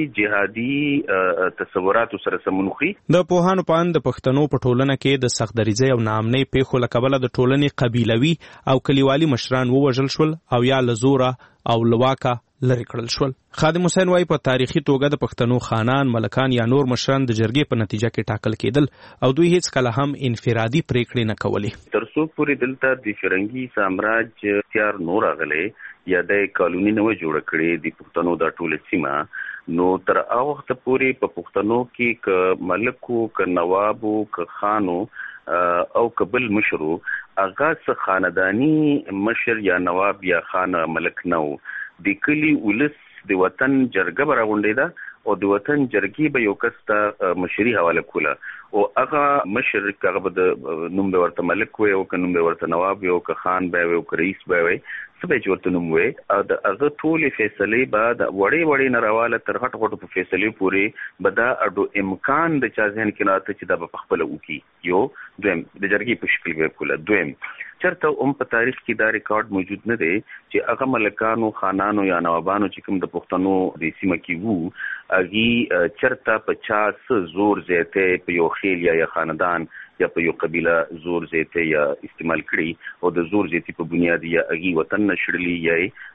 جهادي تصوراتو سره سمونخي. د پوهانو په اند د پښتنو په ټولنه کې د سختدریزۍ او ناامنۍ پیښو له کبله د ټولنې قبیلوي او کلیوالي مشران ووژل شول او یا له زوره او لواکه لرې کړل شول. خادم حسین وایي په تاریخي توګه د پښتنو خانان، ملکان یا نور مشران د جرګې په نتیجه کې ټاکل کېدل او دوی هیڅ کله هم انفرادي پریکړې نه کولې. تر څو پورې دلته د فرنګي سامراج اختیار نور راغلی یا د قانوني نه جوړ کړي د پښتنو د ټوله سیمه نو تر هغه وخت پورې په پښتنو کې ک ملکو ک نوابو ک خانو او کبل مشرو هغه څه خاندانی مشر یا نواب یا خان ملک نو د کلی ولس د وطن جرګه به راغونډېده او د وطن جرګې به یو کس ته مشري حواله کوله او هغه مشر هغه به د نوم به ورته ملک وي او که نوم به ورته نواب وي او که خان به وي او که رئیس به وي څه به چې ورته نوم وي او د هغه ټولې فیصلې به د وړې وړې نه راواله تر غټ غټو په فیصلې پورې به دا اډو امکان د چا ذهن کې راته چې دا به پخپله وکړي. یو دویم د جرګې په شکل به کوله. دویم چرته هم په تاریخ کې دا ریکارډ موجود نه دی چې هغه ملکانو خانانو یا نوابانو چې کوم د پښتنو د سیمه کې وو هغې چرته په چا څه زور زیاتی په یو خیل یا خاندان یا په یو قبیله زور زیاتی یا استعمال کړي او د زور زیاتی په بنیاد یا هغې وطن نه شړلي یا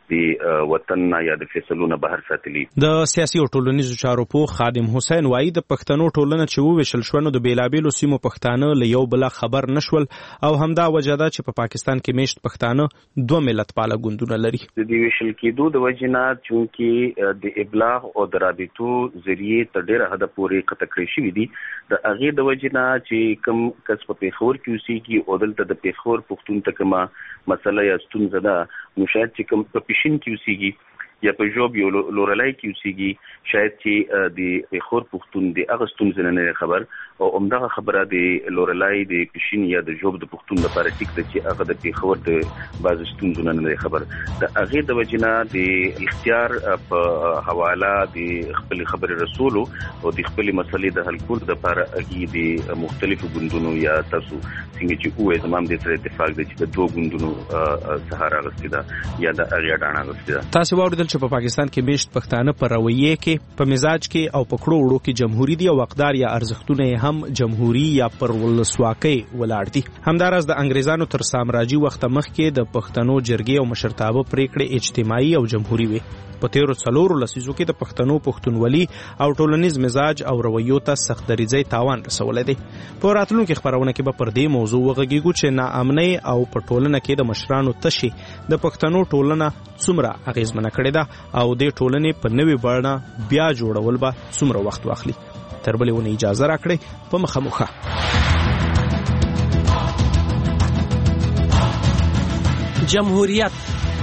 د وطن یا د فیصلو نه بهر ساتلی. د سیاسي او ټولنیزو چارو په خادم حسین وایي د پښتنو ټولنه چې وویشل شو نو د بیلابیلو سیمو پښتانه له یو بل خبر نشول او همدا وجه ده چې په پاکستان کې میشت پښتانه دوه ملت پاله ګوندونه لري. د دې ویشل کېدو د وجه نه چونکې د ابلاغ او د رابطو ذریعې تر ډېره حده پورې قطع کړی شوي دي. د هغې د وجه نه چې کوم کس په پېښور کې اوسېږي او دلته د پېښور پښتون ته کومه مسله یا ستونزه ده نو شاید چې کوم په پېښین کې اوسېږي یا په ژوب یو لورلای کې اوسېږي شاید چې د پېښور پښتون د هغه ستونزې نه خبر او همدغه خبره د لورلای د پېښین یا د ژوب د پښتون لپاره ټیک ده چې هغه د پېښور د بعض ستونزو نه خبر. د هغې د وجې نه د اختیار په حواله د خپل خبرې رسولو او د خپلې مسلې د حل کولو دپاره هغې د مختلفو ګوندونو یا تاسو څنګه چې ووایي زما هم دې سره اتفاق دی چې د دوه ګوندونو څخه راغستې ده یا د هغې اډانه اغستې ده. تاسو واورېدل چې په پاکستان کې میشت پښتانه په رویې کې په مزاج کې او په کړو وړو کې جمهوریت دي او اقدار یا ارزښتونه یې هم جمهوری یا پر ولسواکۍ ولاړ دي. همداراز د انګریزانو تر سامراجي وخت مخکې د پښتنو جرګې او مشرتابه پریکړې اجتماعي او جمهوری وي. په تیرو څلورو لسیزو کې د پښتنو پښتونولي او ټولنیز مزاج او رویو ته سخت دریځي تاوان رسولی دی. په راتلونکي خبرونه کې به پر دې موضوع وغږیږو چې ناامنۍ او په ټولنه کې د مشرانو تشي د پښتنو ټولنه څومره اغیزمنه کړې ده او د ټولنې په نوې بڼه بیا جوړول به څومره وخت واخلي. تر بلې ونې اجازه راکړئ په مخه مخه. جمهوریت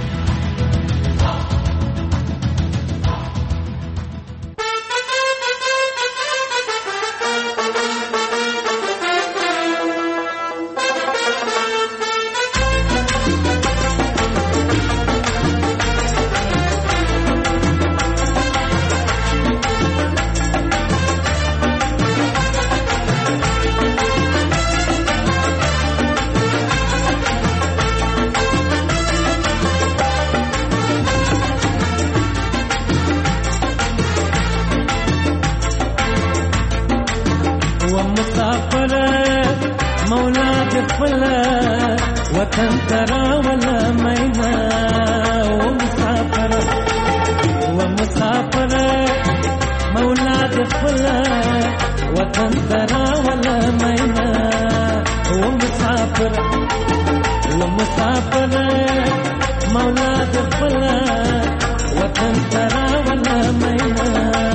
وطن ترى ولا مينا ومسافر ومسافر مولاد فلا وطن ترى ولا مينا ومسافر ومسافر مولاد فلا وطن ترى ولا مينا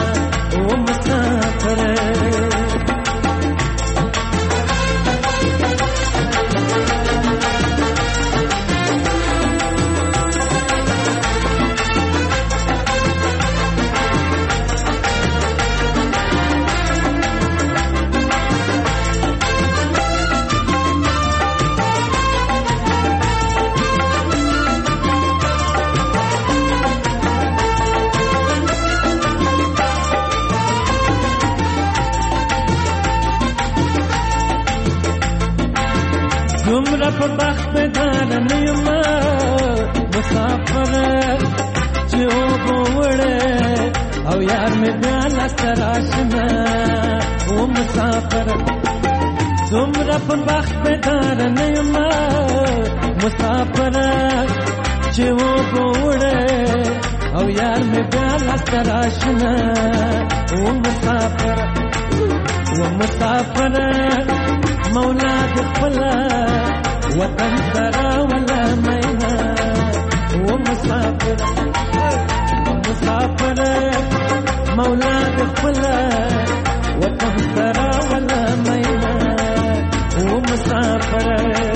ومسافر په بخت بدار نیما مسافر چې وګوره او یار مې بیان سراشنا او مسافر څومره په بخت بدار نیما مسافر چې وګوره او یار مې بیان سراشنا او مسافر و مسافر مولا دخلا وطن ترى ولا مينا ومسافر ومسافر مولاد فلا وطن ترى ولا مينا ومسافر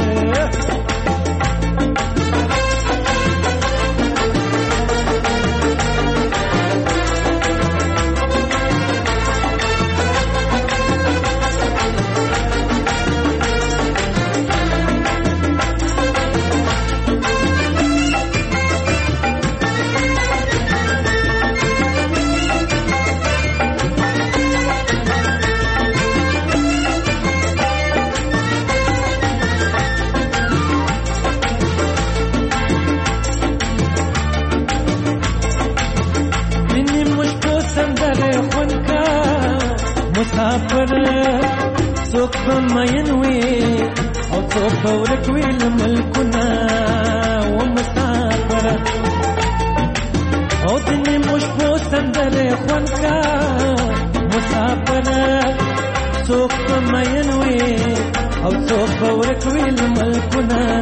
مسافر څوک به مین وي او څوک به ورک وي له ملکونه ومسافر خوند کا مسافر څوک په مین وي او څوک په ورک ویل ملکونه